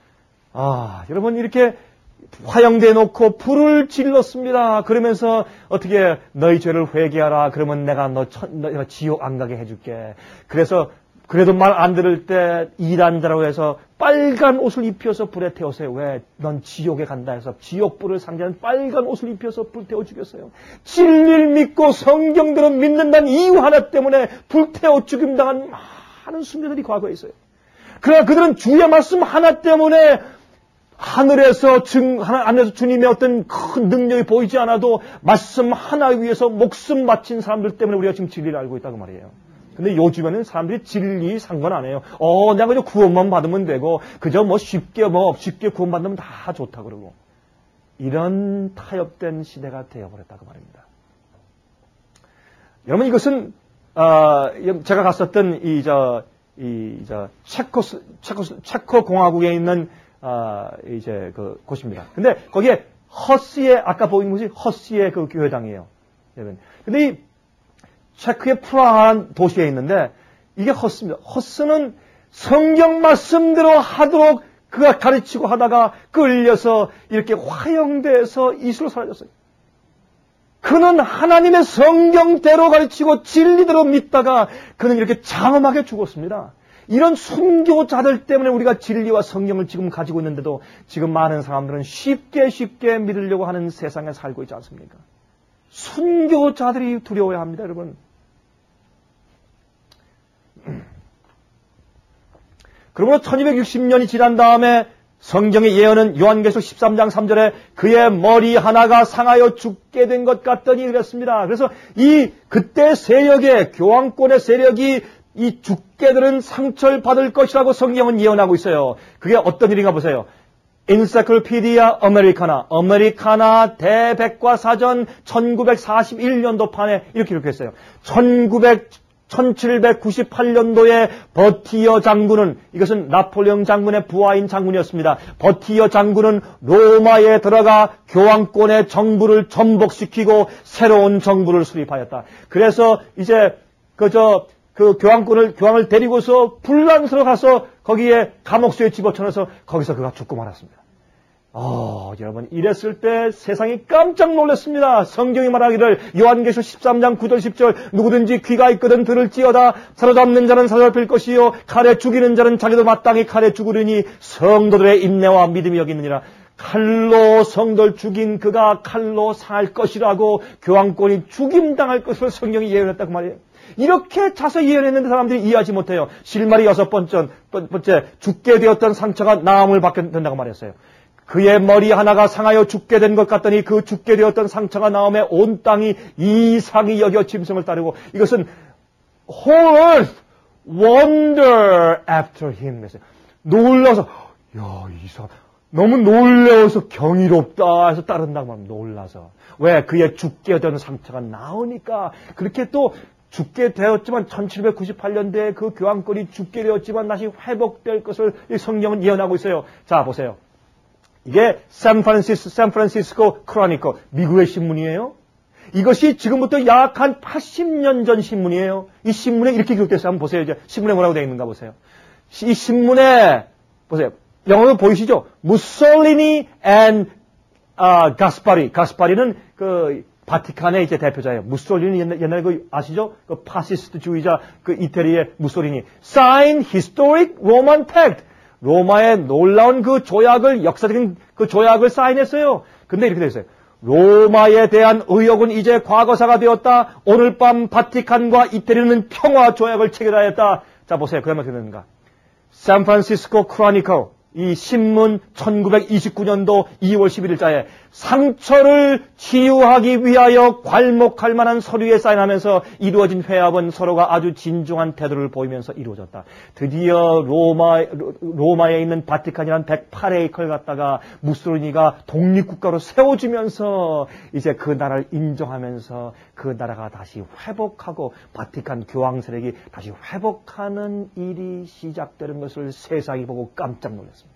여러분 이렇게 화형돼 놓고 불을 질렀습니다. 그러면서 어떻게 너희 죄를 회개하라. 그러면 내가 너 지옥 안 가게 해줄게. 그래서 그래도 말 안 들을 때 이단자라고 해서 빨간 옷을 입혀서 불에 태우세요. 왜? 넌 지옥에 간다 해서 지옥불을 상징하는 빨간 옷을 입혀서 불 태워 죽였어요. 진리를 믿고 성경대로 믿는다는 이유 하나 때문에 불태워 죽임당한 많은 순교들이 과거에 있어요. 그러나 그들은 주의 말씀 하나 때문에 하늘에서 주님의 어떤 큰 능력이 보이지 않아도 말씀 하나 위에서 목숨 바친 사람들 때문에 우리가 지금 진리를 알고 있다고 말이에요. 근데 요즘에는 사람들이 진리 상관 안 해요. 내가 그저 구원만 받으면 되고, 그저 쉽게 구원받으면 다 좋다 그러고. 이런 타협된 시대가 되어버렸다고 말입니다. 여러분 이것은, 제가 갔었던 체코 공화국에 있는 곳입니다. 근데 거기에 허스의, 아까 보인 곳이 허스의 그 교회당이에요. 여러분. 근데 이 체코의 프라하라는 도시에 있는데 이게 허스입니다. 허스는 성경 말씀대로 하도록 그가 가르치고 하다가 끌려서 이렇게 화형돼서 이수로 사라졌어요. 그는 하나님의 성경대로 가르치고 진리대로 믿다가 그는 이렇게 장엄하게 죽었습니다. 이런 순교자들 때문에 우리가 진리와 성경을 지금 가지고 있는데도 지금 많은 사람들은 쉽게 믿으려고 하는 세상에 살고 있지 않습니까? 순교자들이 두려워야 합니다, 여러분. 그러므로 1260년이 지난 다음에 성경의 예언은 요한계시록 13장 3절에 그의 머리 하나가 상하여 죽게 된 것 같더니 그랬습니다. 그래서 그때 세력의 교황권의 세력이 이 죽게 되는 상처를 받을 것이라고 성경은 예언하고 있어요. 그게 어떤 일인가 보세요. Encyclopedia Americana, 아메리카나 대백과사전 1941년도 판에 이렇게 기록했어요. 1798년도에 버티어 장군은, 이것은 나폴레옹 장군의 부하인 장군이었습니다. 버티어 장군은 로마에 들어가 교황권의 정부를 전복시키고 새로운 정부를 수립하였다. 그래서 이제 교황을 데리고서 불란서로 가서 거기에 감옥소에 집어넣어서 거기서 그가 죽고 말았습니다. 여러분, 이랬을 때 세상이 깜짝 놀랐습니다. 성경이 말하기를 요한계시록 13장 9절 10절 누구든지 귀가 있거든 들을지어다. 사로잡는 자는 사로잡힐 것이요 칼에 죽이는 자는 자기도 마땅히 칼에 죽으리니 성도들의 인내와 믿음이 여기 있느니라. 칼로 성도를 죽인 그가 칼로 살 것이라고, 교황권이 죽임당할 것을 성경이 예언했다고 말이에요. 이렇게 자세히 예언했는데 사람들이 이해하지 못해요. 실마리 6번째 죽게 되었던 상처가 나음을 받게 된다고 말했어요. 그의 머리 하나가 상하여 죽게 된 것 같더니 그 죽게 되었던 상처가 나음에 온 땅이 이상히 여겨 짐승을 따르고, 이것은 whole earth wonder after him. 놀라서, 이 사람 너무 놀라워서 경이롭다 해서 따른다고 합니다. 놀라서. 왜? 그의 죽게 된 상처가 나으니까. 그렇게 또 죽게 되었지만 1798년대에 그 교황권이 죽게 되었지만 다시 회복될 것을 이 성경은 예언하고 있어요. 자, 보세요. 이게 샌프란시스코 크로니커, 미국의 신문이에요. 이것이 지금부터 약 한 80년 전 신문이에요. 이 신문에 이렇게 기록됐어요. 한번 보세요. 이제 신문에 뭐라고 되어 있는가 보세요. 이 신문에 보세요. 영어로 보이시죠? 무솔리니 and 가스파리. 가스파리는 그 바티칸의 이제 대표자예요. 무솔리니 옛날에 그 아시죠? 그 파시스트주의자, 그 이태리의 무솔리니. Sign historic Roman pact. 로마의 놀라운 그 조약을, 역사적인 그 조약을 사인했어요. 근데 이렇게 되어 있어요. 로마에 대한 의혹은 이제 과거사가 되었다. 오늘 밤 바티칸과 이태리는 평화 조약을 체결하였다. 자, 보세요. 그러면 어떻게 되는가? 샌프란시스코 크로니커, 이 신문 1929년도 2월 11일자에 상처를 치유하기 위하여 괄목할 만한 서류에 사인하면서 이루어진 회합은 서로가 아주 진중한 태도를 보이면서 이루어졌다. 드디어 로마에 있는 바티칸이란 108에이커를 갖다가 무솔리니가 독립국가로 세워주면서 이제 그 나라를 인정하면서 그 나라가 다시 회복하고 바티칸 교황 세력이 다시 회복하는 일이 시작되는 것을 세상이 보고 깜짝 놀랐습니다.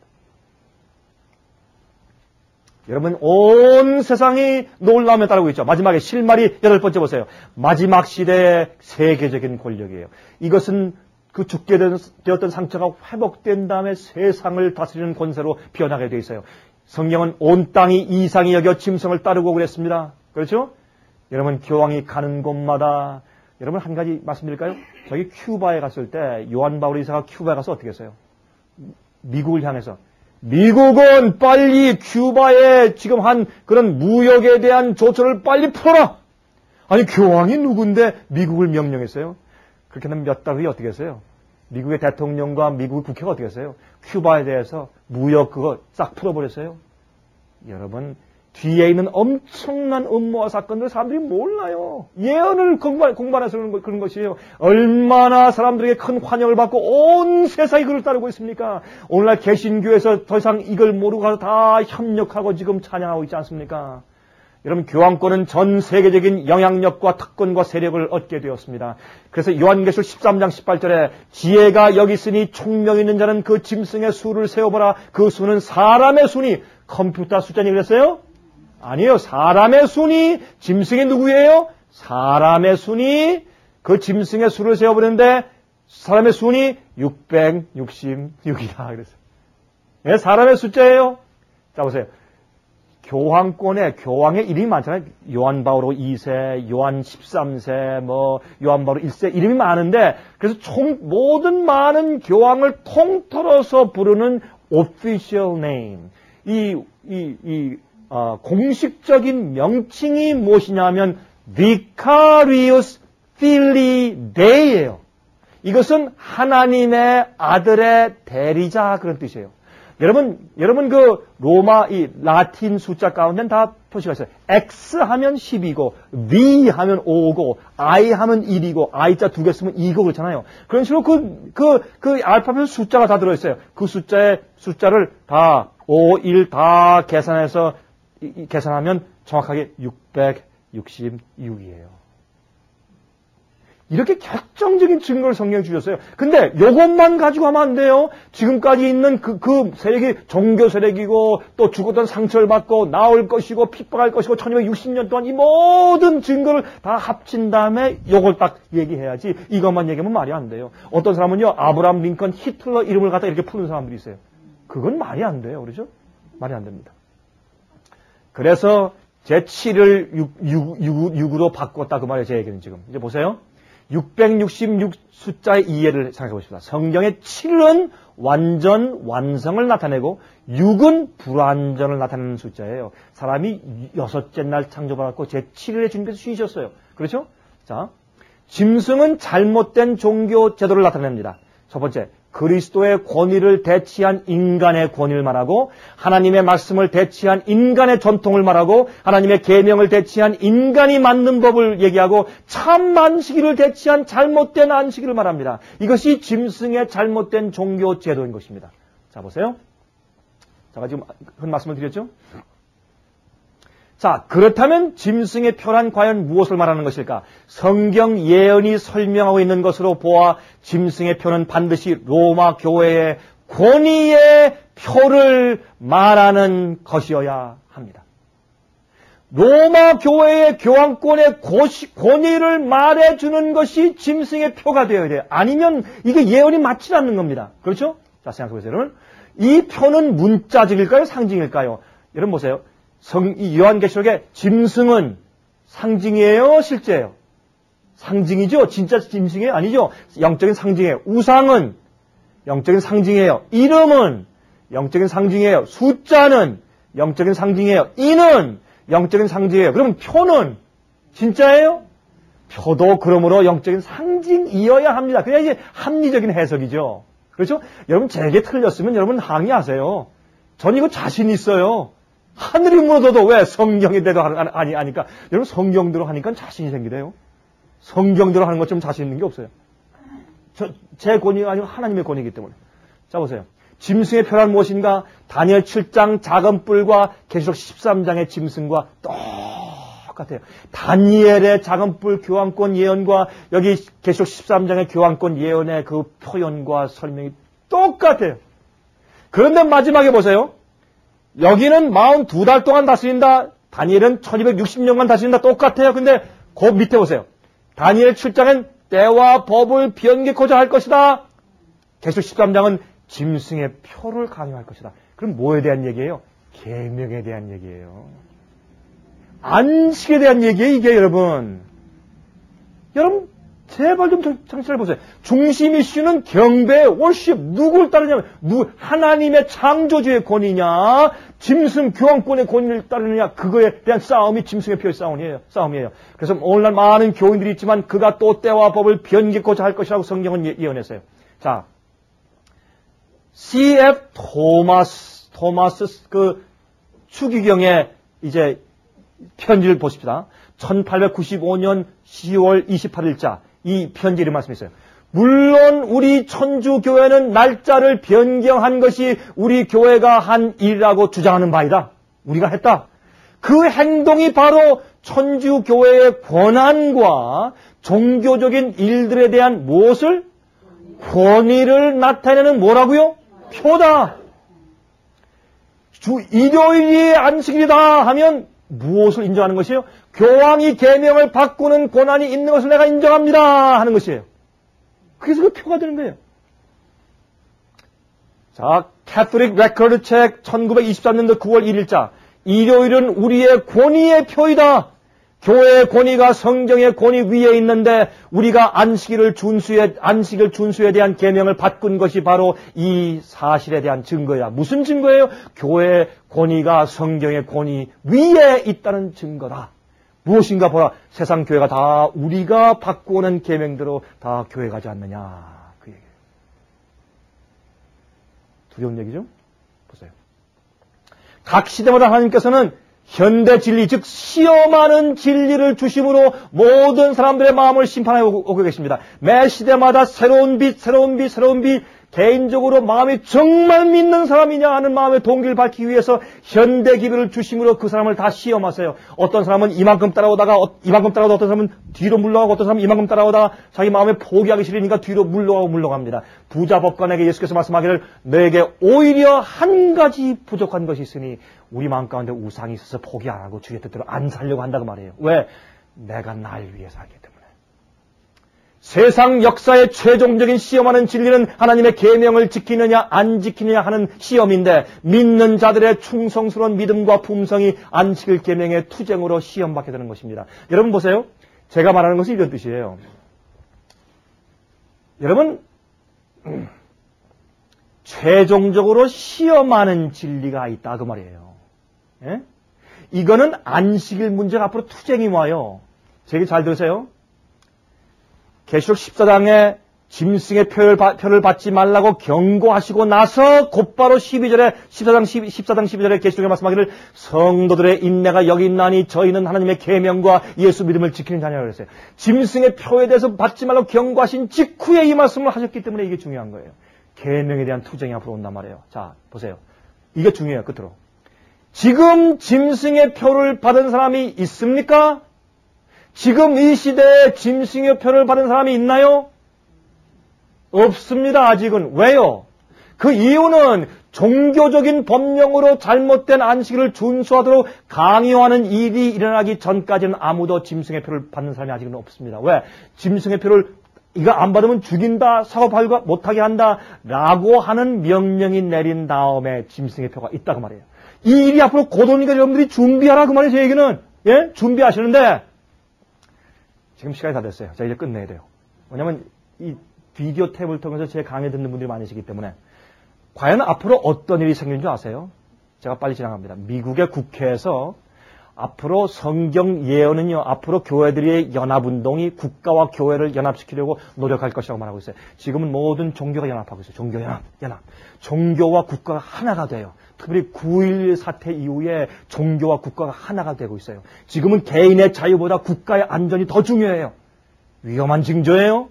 여러분, 온 세상이 놀라움에 따르고 있죠. 마지막에 실마리 8번째 보세요. 마지막 시대의 세계적인 권력이에요. 이것은 그 죽게 되었던 상처가 회복된 다음에 세상을 다스리는 권세로 변하게 되어 있어요. 성경은 온 땅이 이상히 여겨 짐승을 따르고 그랬습니다. 그렇죠? 여러분, 교황이 가는 곳마다, 여러분 한 가지 말씀드릴까요? 저기 큐바에 갔을 때 요한 바울 이사가 큐바에 가서 어떻게 했어요? 미국을 향해서 미국은 빨리 큐바에 지금 한 그런 무역에 대한 조처를 빨리 풀어라. 아니, 교황이 누군데 미국을 명령했어요? 그렇게 되면 몇 달 후에 어떻게 했어요? 미국의 대통령과 미국의 국회가 어떻게 했어요? 큐바에 대해서 무역 그거 싹 풀어버렸어요. 여러분, 뒤에 있는 엄청난 음모와 사건들 사람들이 몰라요. 예언을 공부해서 그런 것이에요. 얼마나 사람들에게 큰 환영을 받고 온 세상이 그를 따르고 있습니까? 오늘날 개신교에서 더 이상 이걸 모르고 가서 다 협력하고 지금 찬양하고 있지 않습니까? 여러분, 교황권은 전 세계적인 영향력과 특권과 세력을 얻게 되었습니다. 그래서 요한계시록 13장 18절에 지혜가 여기 있으니 총명 있는 자는 그 짐승의 수를 세어보라. 그 수는 사람의 수니, 컴퓨터 숫자니 그랬어요? 아니에요. 사람의 수니, 짐승이 누구예요? 사람의 수니, 그 짐승의 수를 세어보는데 사람의 수니 666이다 그랬어요. 네, 사람의 숫자예요. 자, 보세요. 교황의 이름이 많잖아요. 요한 바오로 2세, 요한 13세, 요한 바오로 1세 이름이 많은데, 그래서 모든 많은 교황을 통틀어서 부르는 official name. 공식적인 명칭이 무엇이냐면 Vicarius Filii Dei예요. 이것은 하나님의 아들의 대리자 그런 뜻이에요. 여러분 그 로마 이 라틴 숫자 가운데는 다 표시가 있어요. X 하면 10이고, V 하면 5고, I 하면 1이고, I자 2개 쓰면 2고 그렇잖아요. 그런 식으로 그 알파벳 숫자가 다 들어있어요. 그 숫자를 다 5, 1 다 계산하면 정확하게 666이에요. 이렇게 결정적인 증거를 성경에 주셨어요. 근데 요것만 가지고 하면 안 돼요. 지금까지 있는 그 세력이 종교 세력이고 또 죽었던 상처를 받고 나올 것이고 핍박할 것이고 1260년 동안 이 모든 증거를 다 합친 다음에 요걸 딱 얘기해야지 이것만 얘기하면 말이 안 돼요. 어떤 사람은요. 아브라함 링컨 히틀러 이름을 갖다 이렇게 푸는 사람들이 있어요. 그건 말이 안 돼요. 그렇죠? 말이 안 됩니다. 그래서 제7을 6으로 바꿨다 그 말이에요. 제 얘기는 지금. 이제 보세요. 666 숫자의 이해를 생각해 보십시다. 성경의 7은 완전 완성을 나타내고 6은 불완전을 나타내는 숫자예요. 사람이 6째 날 창조받았고 제7일에 주님께서 쉬셨어요. 그렇죠? 자, 짐승은 잘못된 종교 제도를 나타냅니다. 첫 번째, 그리스도의 권위를 대치한 인간의 권위를 말하고 하나님의 말씀을 대치한 인간의 전통을 말하고 하나님의 계명을 대치한 인간이 만든 법을 얘기하고 참 안식일을 대치한 잘못된 안식일을 말합니다. 이것이 짐승의 잘못된 종교 제도인 것입니다. 자, 보세요. 제가 지금 한 말씀을 드렸죠? 자, 그렇다면 짐승의 표란 과연 무엇을 말하는 것일까? 성경 예언이 설명하고 있는 것으로 보아 짐승의 표는 반드시 로마 교회의 권위의 표를 말하는 것이어야 합니다. 로마 교회의 교황권의 권위를 말해주는 것이 짐승의 표가 되어야 돼요. 아니면 이게 예언이 맞지 않는 겁니다. 그렇죠? 자, 생각해보세요. 여러분. 이 표는 문자적일까요? 상징일까요? 여러분 보세요. 이 요한계시록의 짐승은 상징이에요? 실제예요? 상징이죠? 진짜 짐승이에요? 아니죠? 영적인 상징이에요. 우상은 영적인 상징이에요. 이름은 영적인 상징이에요. 숫자는 영적인 상징이에요. 이는 영적인 상징이에요. 그러면 표는 진짜예요? 표도 그러므로 영적인 상징이어야 합니다. 그냥 이제 합리적인 해석이죠. 그렇죠? 여러분 제게 틀렸으면 여러분 항의하세요. 전 이거 자신 있어요. 하늘이 무너져도 왜 성경에대로 아니까 여러분 성경대로 하니까 자신이 생기대요. 성경대로 하는 것처럼 자신 있는 게 없어요. 제 권위가 아니고 하나님의 권위이기 때문에. 자 보세요. 짐승의 표란 무엇인가? 다니엘 7장 작은 뿔과 계시록 13장의 짐승과 똑같아요. 다니엘의 작은 뿔 교황권 예언과 여기 계시록 13장의 교황권 예언의 그 표현과 설명이 똑같아요. 그런데 마지막에 보세요. 여기는 42달 동안 다스린다. 다니엘은 1260년간 다스린다. 똑같아요. 근데 그 밑에 보세요. 다니엘 7장은 때와 법을 변개코자 할 것이다. 계시록 13장은 짐승의 표를 강요할 것이다. 그럼 뭐에 대한 얘기예요? 계명에 대한 얘기예요. 안식에 대한 얘기예요. 이게 여러분. 여러분 제발 좀 정신을 보세요. 중심 이슈는 경배, 월십, 누굴 따르냐면 하나님의 창조주의 권위냐, 짐승 교황권의 권위를 따르느냐, 그거에 대한 싸움이 짐승의 표의 싸움이에요. 그래서 오늘날 많은 교인들이 있지만 그가 또 때와 법을 변개코자 할 것이라고 성경은 예언했어요. 자, C.F. 토마스 그 추기경의 이제 편지를 보십시다. 1895년 10월 28일자 이 편지를 말씀했어요. 물론 우리 천주교회는 날짜를 변경한 것이 우리 교회가 한 일이라고 주장하는 바이다. 우리가 했다. 그 행동이 바로 천주교회의 권한과 종교적인 일들에 대한 무엇을? 권위를 나타내는 뭐라고요? 표다. 일요일이 안식일이다 하면 무엇을 인정하는 것이에요? 교황이 계명을 바꾸는 권한이 있는 것을 내가 인정합니다 하는 것이에요. 그래서 그 표가 되는 거예요. 자, 캐톨릭 레코드 책 1923년도 9월 1일자 일요일은 우리의 권위의 표이다. 교회의 권위가 성경의 권위 위에 있는데 우리가 안식일 준수에 대한 계명을 바꾼 것이 바로 이 사실에 대한 증거야. 무슨 증거예요? 교회의 권위가 성경의 권위 위에 있다는 증거다. 무엇인가 보라. 세상 교회가 다 우리가 바꾸는 계명대로 다 교회 가지 않느냐. 그 얘기예요. 두려운 얘기죠? 보세요. 각 시대마다 하나님께서는 현대 진리, 즉 시험하는 진리를 중심으로 모든 사람들의 마음을 심판하여 오고 계십니다. 매 시대마다 새로운 빛, 개인적으로 마음이 정말 믿는 사람이냐 하는 마음의 동기를 밝히기 위해서 현대 기별을 중심으로 그 사람을 다 시험하세요. 어떤 사람은 이만큼 따라오다가 어떤 사람은 뒤로 물러가고 어떤 사람은 이만큼 따라오다가 자기 마음에 포기하기 싫으니까 뒤로 물러갑니다. 부자 법관에게 예수께서 말씀하기를 너에게 오히려 한 가지 부족한 것이 있으니 우리 마음 가운데 우상이 있어서 포기 안 하고 주의 뜻대로 안 살려고 한다고 말해요. 왜? 내가 날 위해 살기 때문에. 세상 역사의 최종적인 시험하는 진리는 하나님의 계명을 지키느냐 안 지키느냐 하는 시험인데 믿는 자들의 충성스러운 믿음과 품성이 안식일 계명의 투쟁으로 시험받게 되는 것입니다. 여러분 보세요. 제가 말하는 것이 이런 뜻이에요. 여러분 최종적으로 시험하는 진리가 있다 그 말이에요. 예? 이거는 안식일 문제가 앞으로 투쟁이 와요. 제 얘기 잘 들으세요. 계시록 14장에 짐승의 표를 받지 말라고 경고하시고 나서 곧바로 14장 12절에 계시록에 말씀하기를 성도들의 인내가 여기 있나니 저희는 하나님의 계명과 예수 믿음을 지키는 자녀라고 그랬어요. 짐승의 표에 대해서 받지 말라고 경고하신 직후에 이 말씀을 하셨기 때문에 이게 중요한 거예요. 계명에 대한 투쟁이 앞으로 온단 말이에요. 자, 보세요. 이게 중요해요. 끝으로. 지금 짐승의 표를 받은 사람이 있습니까? 지금 이 시대에 짐승의 표를 받은 사람이 있나요? 없습니다. 아직은. 왜요? 그 이유는 종교적인 법령으로 잘못된 안식일을 준수하도록 강요하는 일이 일어나기 전까지는 아무도 짐승의 표를 받는 사람이 아직은 없습니다. 왜? 짐승의 표를 이거 안 받으면 죽인다, 사고 못하게 한다 라고 하는 명령이 내린 다음에 짐승의 표가 있다고 말이에요. 이 일이 앞으로 곧 오니까 여러분들이 준비하라 그 말이에요. 제 얘기는. 예? 준비하시는데 지금 시간이 다 됐어요. 자, 이제 끝내야 돼요. 왜냐면 이 비디오 탭을 통해서 제 강의 듣는 분들이 많으시기 때문에 과연 앞으로 어떤 일이 생기는 줄 아세요? 제가 빨리 지나갑니다. 미국의 국회에서 앞으로 성경 예언은요, 앞으로 교회들의 연합운동이 국가와 교회를 연합시키려고 노력할 것이라고 말하고 있어요. 지금은 모든 종교가 연합하고 있어요. 종교연합. 종교와 국가가 하나가 돼요. 특별히 9.11 사태 이후에 종교와 국가가 하나가 되고 있어요. 지금은 개인의 자유보다 국가의 안전이 더 중요해요. 위험한 징조예요.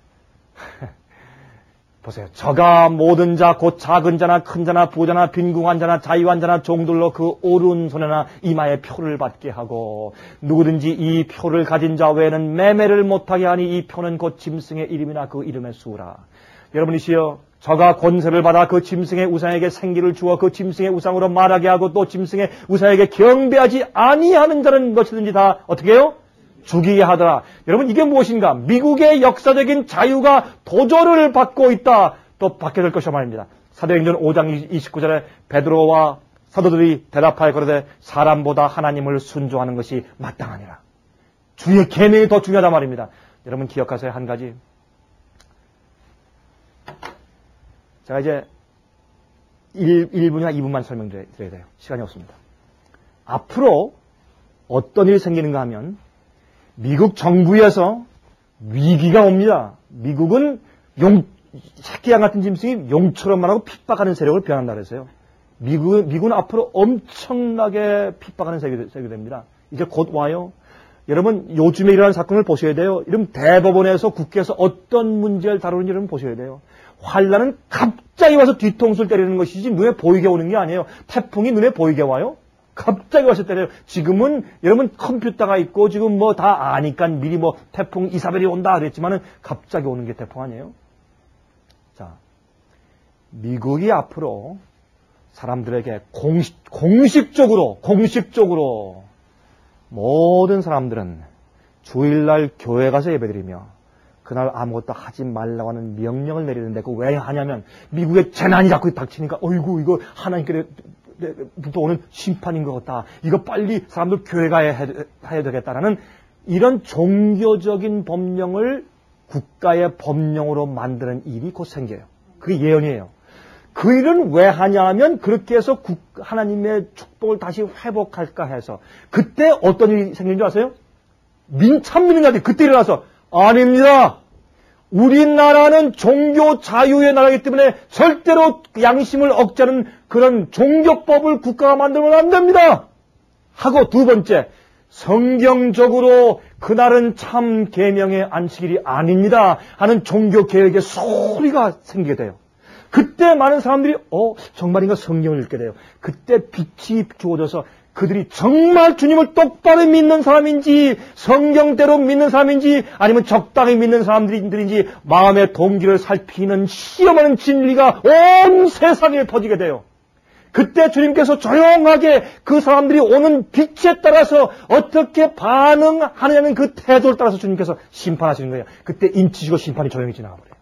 보세요. 저가 모든 자, 곧 작은 자나 큰 자나 부자나 빈궁한 자나 자유한 자나 종들로 그 오른손에나 이마에 표를 받게 하고 누구든지 이 표를 가진 자 외에는 매매를 못하게 하니 이 표는 곧 짐승의 이름이나 그 이름의 수라. 여러분이시여, 저가 권세를 받아 그 짐승의 우상에게 생기를 주어 그 짐승의 우상으로 말하게 하고 또 짐승의 우상에게 경배하지 아니하는 자는 무엇이든지 다 어떻게 해요? 죽이게 하더라. 여러분 이게 무엇인가? 미국의 역사적인 자유가 도전을 받고 있다. 또 받게 될 것이라 말입니다. 사도행전 5장 29절에 베드로와 사도들이 대답하여 그러되 사람보다 하나님을 순종하는 것이 마땅하니라. 주의 계명이 더 중요하단 말입니다. 여러분 기억하세요. 한 가지. 제가 이제 1분이나 2분만 설명드려야 돼요. 시간이 없습니다. 앞으로 어떤 일이 생기는가 하면 미국 정부에서 위기가 옵니다. 미국은 새끼양 같은 짐승이 용처럼만 하고 핍박하는 세력을 변한다 그랬어요. 미국은 앞으로 엄청나게 핍박하는 세력이 됩니다. 이제 곧 와요. 여러분 요즘에 일어나는 사건을 보셔야 돼요. 이런 대법원에서 국회에서 어떤 문제를 다루는지 여러분 보셔야 돼요. 환란은 갑자기 와서 뒤통수를 때리는 것이지 눈에 보이게 오는 게 아니에요. 태풍이 눈에 보이게 와요? 갑자기 와서 때려요. 지금은 여러분 컴퓨터가 있고 지금 뭐 다 아니까 미리 뭐 태풍 이사벨이 온다 그랬지만은 갑자기 오는 게 태풍 아니에요? 자, 미국이 앞으로 사람들에게 공식적으로 모든 사람들은 주일날 교회 가서 예배드리며 그날 아무것도 하지 말라고 하는 명령을 내리는데 그거 왜 하냐면 미국에 재난이 자꾸 닥치니까 어이구 이거 하나님께로부터 오는 심판인 것 같다. 이거 빨리 사람들 교회 가야 되겠다라는 이런 종교적인 법령을 국가의 법령으로 만드는 일이 곧 생겨요. 그게 예언이에요. 그 일은 왜 하냐면 그렇게 해서 하나님의 축복을 다시 회복할까 해서 그때 어떤 일이 생기는 줄 아세요? 참민은 자들이 그때 일어나서 아닙니다. 우리나라는 종교 자유의 나라이기 때문에 절대로 양심을 억제하는 그런 종교법을 국가가 만들면 안 됩니다. 하고 두 번째, 성경적으로 그날은 참 계명의 안식일이 아닙니다 하는 종교개혁의 소리가 생기게 돼요. 그때 많은 사람들이 정말인가 성경을 읽게 돼요. 그때 빛이 주어져서 그들이 정말 주님을 똑바로 믿는 사람인지 성경대로 믿는 사람인지 아니면 적당히 믿는 사람들인지 마음의 동기를 살피는 시험하는 진리가 온 세상에 퍼지게 돼요. 그때 주님께서 조용하게 그 사람들이 오는 빛에 따라서 어떻게 반응하느냐는 그 태도를 따라서 주님께서 심판하시는 거예요. 그때 인치시고 심판이 조용히 지나가 버려요.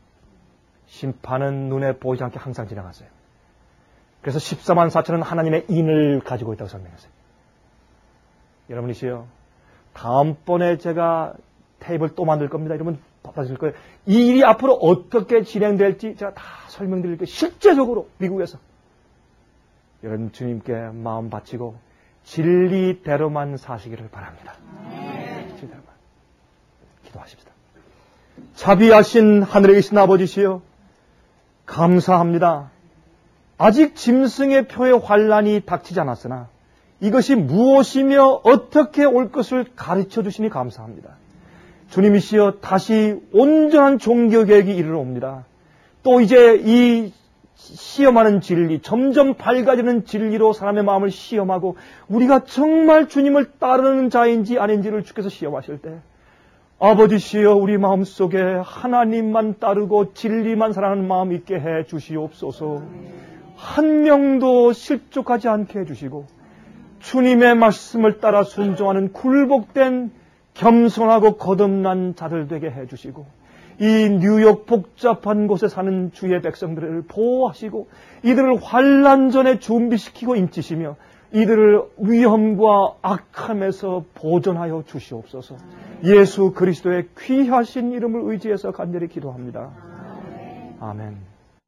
심판은 눈에 보이지 않게 항상 지나갔어요. 그래서 14만 4천은 하나님의 인을 가지고 있다고 설명했어요. 여러분이시여, 다음번에 제가 테이블 또 만들 겁니다. 이러면 바빠질 거예요. 이 일이 앞으로 어떻게 진행될지 제가 다 설명드릴 거예요. 실제적으로 미국에서. 여러분 주님께 마음 바치고 진리대로만 사시기를 바랍니다. 진리대로만. 기도하십시다. 자비하신 하늘에 계신 아버지시여, 감사합니다. 아직 짐승의 표의 환란이 닥치지 않았으나 이것이 무엇이며 어떻게 올 것을 가르쳐 주시니 감사합니다. 주님이시여, 다시 온전한 종교개혁이 이르러옵니다. 또 이제 이 시험하는 진리, 점점 밝아지는 진리로 사람의 마음을 시험하고 우리가 정말 주님을 따르는 자인지 아닌지를 주께서 시험하실 때 아버지시여, 우리 마음속에 하나님만 따르고 진리만 사랑하는 마음 있게 해 주시옵소서. 한 명도 실족하지 않게 해주시고 주님의 말씀을 따라 순종하는 굴복된 겸손하고 거듭난 자들 되게 해주시고 이 뉴욕 복잡한 곳에 사는 주의 백성들을 보호하시고 이들을 환난 전에 준비시키고 인치시며 이들을 위험과 악함에서 보존하여 주시옵소서. 예수 그리스도의 귀하신 이름을 의지해서 간절히 기도합니다. 아멘.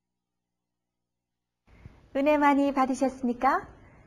은혜 많이 받으셨습니까?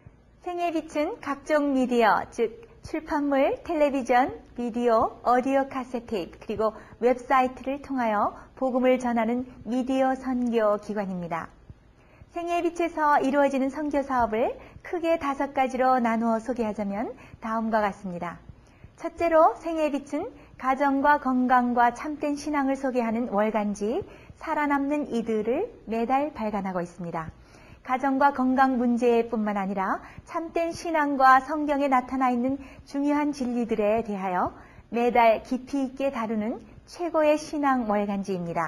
생애 빛은 각종 미디어, 즉 출판물, 텔레비전, 비디오, 오디오 카세트 테이프, 그리고 웹사이트를 통하여 복음을 전하는 미디어 선교 기관입니다. 생애 빛에서 이루어지는 선교 사업을 크게 5가지로 나누어 소개하자면 다음과 같습니다. 첫째로 생애 빛은 가정과 건강과 참된 신앙을 소개하는 월간지 살아남는 이들을 매달 발간하고 있습니다. 가정과 건강 문제뿐만 아니라 참된 신앙과 성경에 나타나 있는 중요한 진리들에 대하여 매달 깊이 있게 다루는 최고의 신앙 월간지입니다.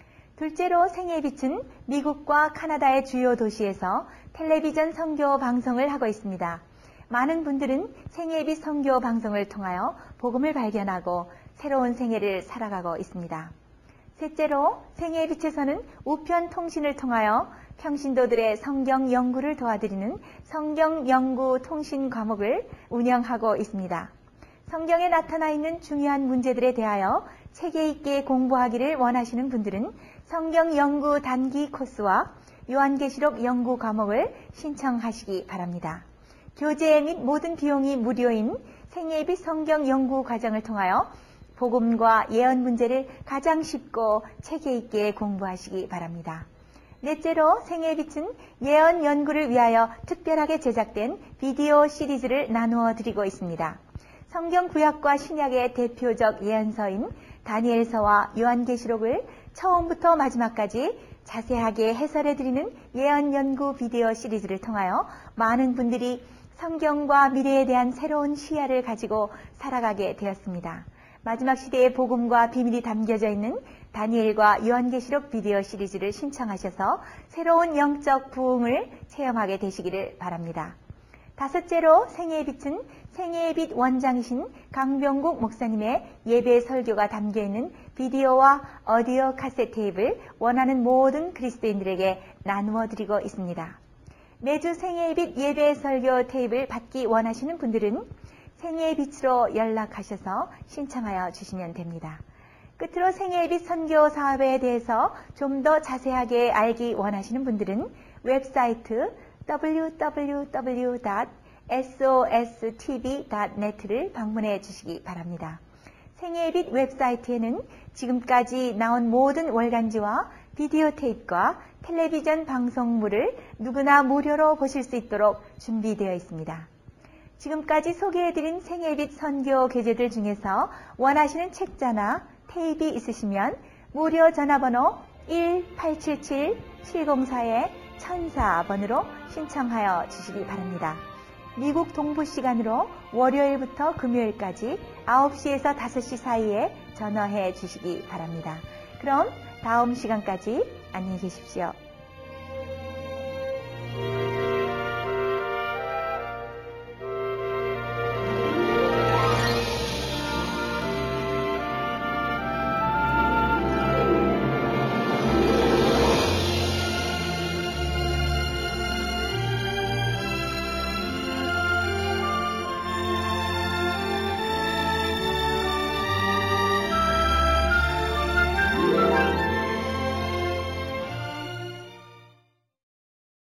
둘째로 생애의 빛은 미국과 카나다의 주요 도시에서 텔레비전 선교 방송을 하고 있습니다. 많은 분들은 생애의 빛 선교 방송을 통하여 복음을 발견하고 새로운 생애를 살아가고 있습니다. 셋째로 생애의 빛에서는 우편 통신을 통하여 평신도들의 성경 연구를 도와드리는 성경 연구 통신 과목을 운영하고 있습니다. 성경에 나타나 있는 중요한 문제들에 대하여 체계 있게 공부하기를 원하시는 분들은 성경 연구 단기 코스와 요한계시록 연구 과목을 신청하시기 바랍니다. 교재 및 모든 비용이 무료인 생애의 빛 성경 연구 과정을 통하여 복음과 예언 문제를 가장 쉽고 체계 있게 공부하시기 바랍니다. 넷째로 생애의 빛은 예언 연구를 위하여 특별하게 제작된 비디오 시리즈를 나누어 드리고 있습니다. 성경 구약과 신약의 대표적 예언서인 다니엘서와 요한계시록을 처음부터 마지막까지 자세하게 해설해 드리는 예언 연구 비디오 시리즈를 통하여 많은 분들이 성경과 미래에 대한 새로운 시야를 가지고 살아가게 되었습니다. 마지막 시대의 복음과 비밀이 담겨져 있는 다니엘과 요한계시록 비디오 시리즈를 신청하셔서 새로운 영적 부흥을 체험하게 되시기를 바랍니다. 다섯째로 생애의 빛은 생애의 빛 원장이신 강병국 목사님의 예배 설교가 담겨있는 비디오와 오디오 카세트 테이프를 원하는 모든 그리스도인들에게 나누어 드리고 있습니다. 매주 생애의 빛 예배 설교 테이프를 받기 원하시는 분들은 생애의 빛으로 연락하셔서 신청하여 주시면 됩니다. 끝으로 생애의 빛 선교 사업에 대해서 좀 더 자세하게 알기 원하시는 분들은 웹사이트 www.sostv.net를 방문해 주시기 바랍니다. 생애의 빛 웹사이트에는 지금까지 나온 모든 월간지와 비디오 테이프와 텔레비전 방송물을 누구나 무료로 보실 수 있도록 준비되어 있습니다. 지금까지 소개해드린 생애빛 선교 교재들 중에서 원하시는 책자나 테이프 있으시면 무료 전화번호 1877-704-1004번으로 신청하여 주시기 바랍니다. 미국 동부 시간으로 월요일부터 금요일까지 9시에서 5시 사이에 전화해 주시기 바랍니다. 그럼 다음 시간까지 안녕히 계십시오.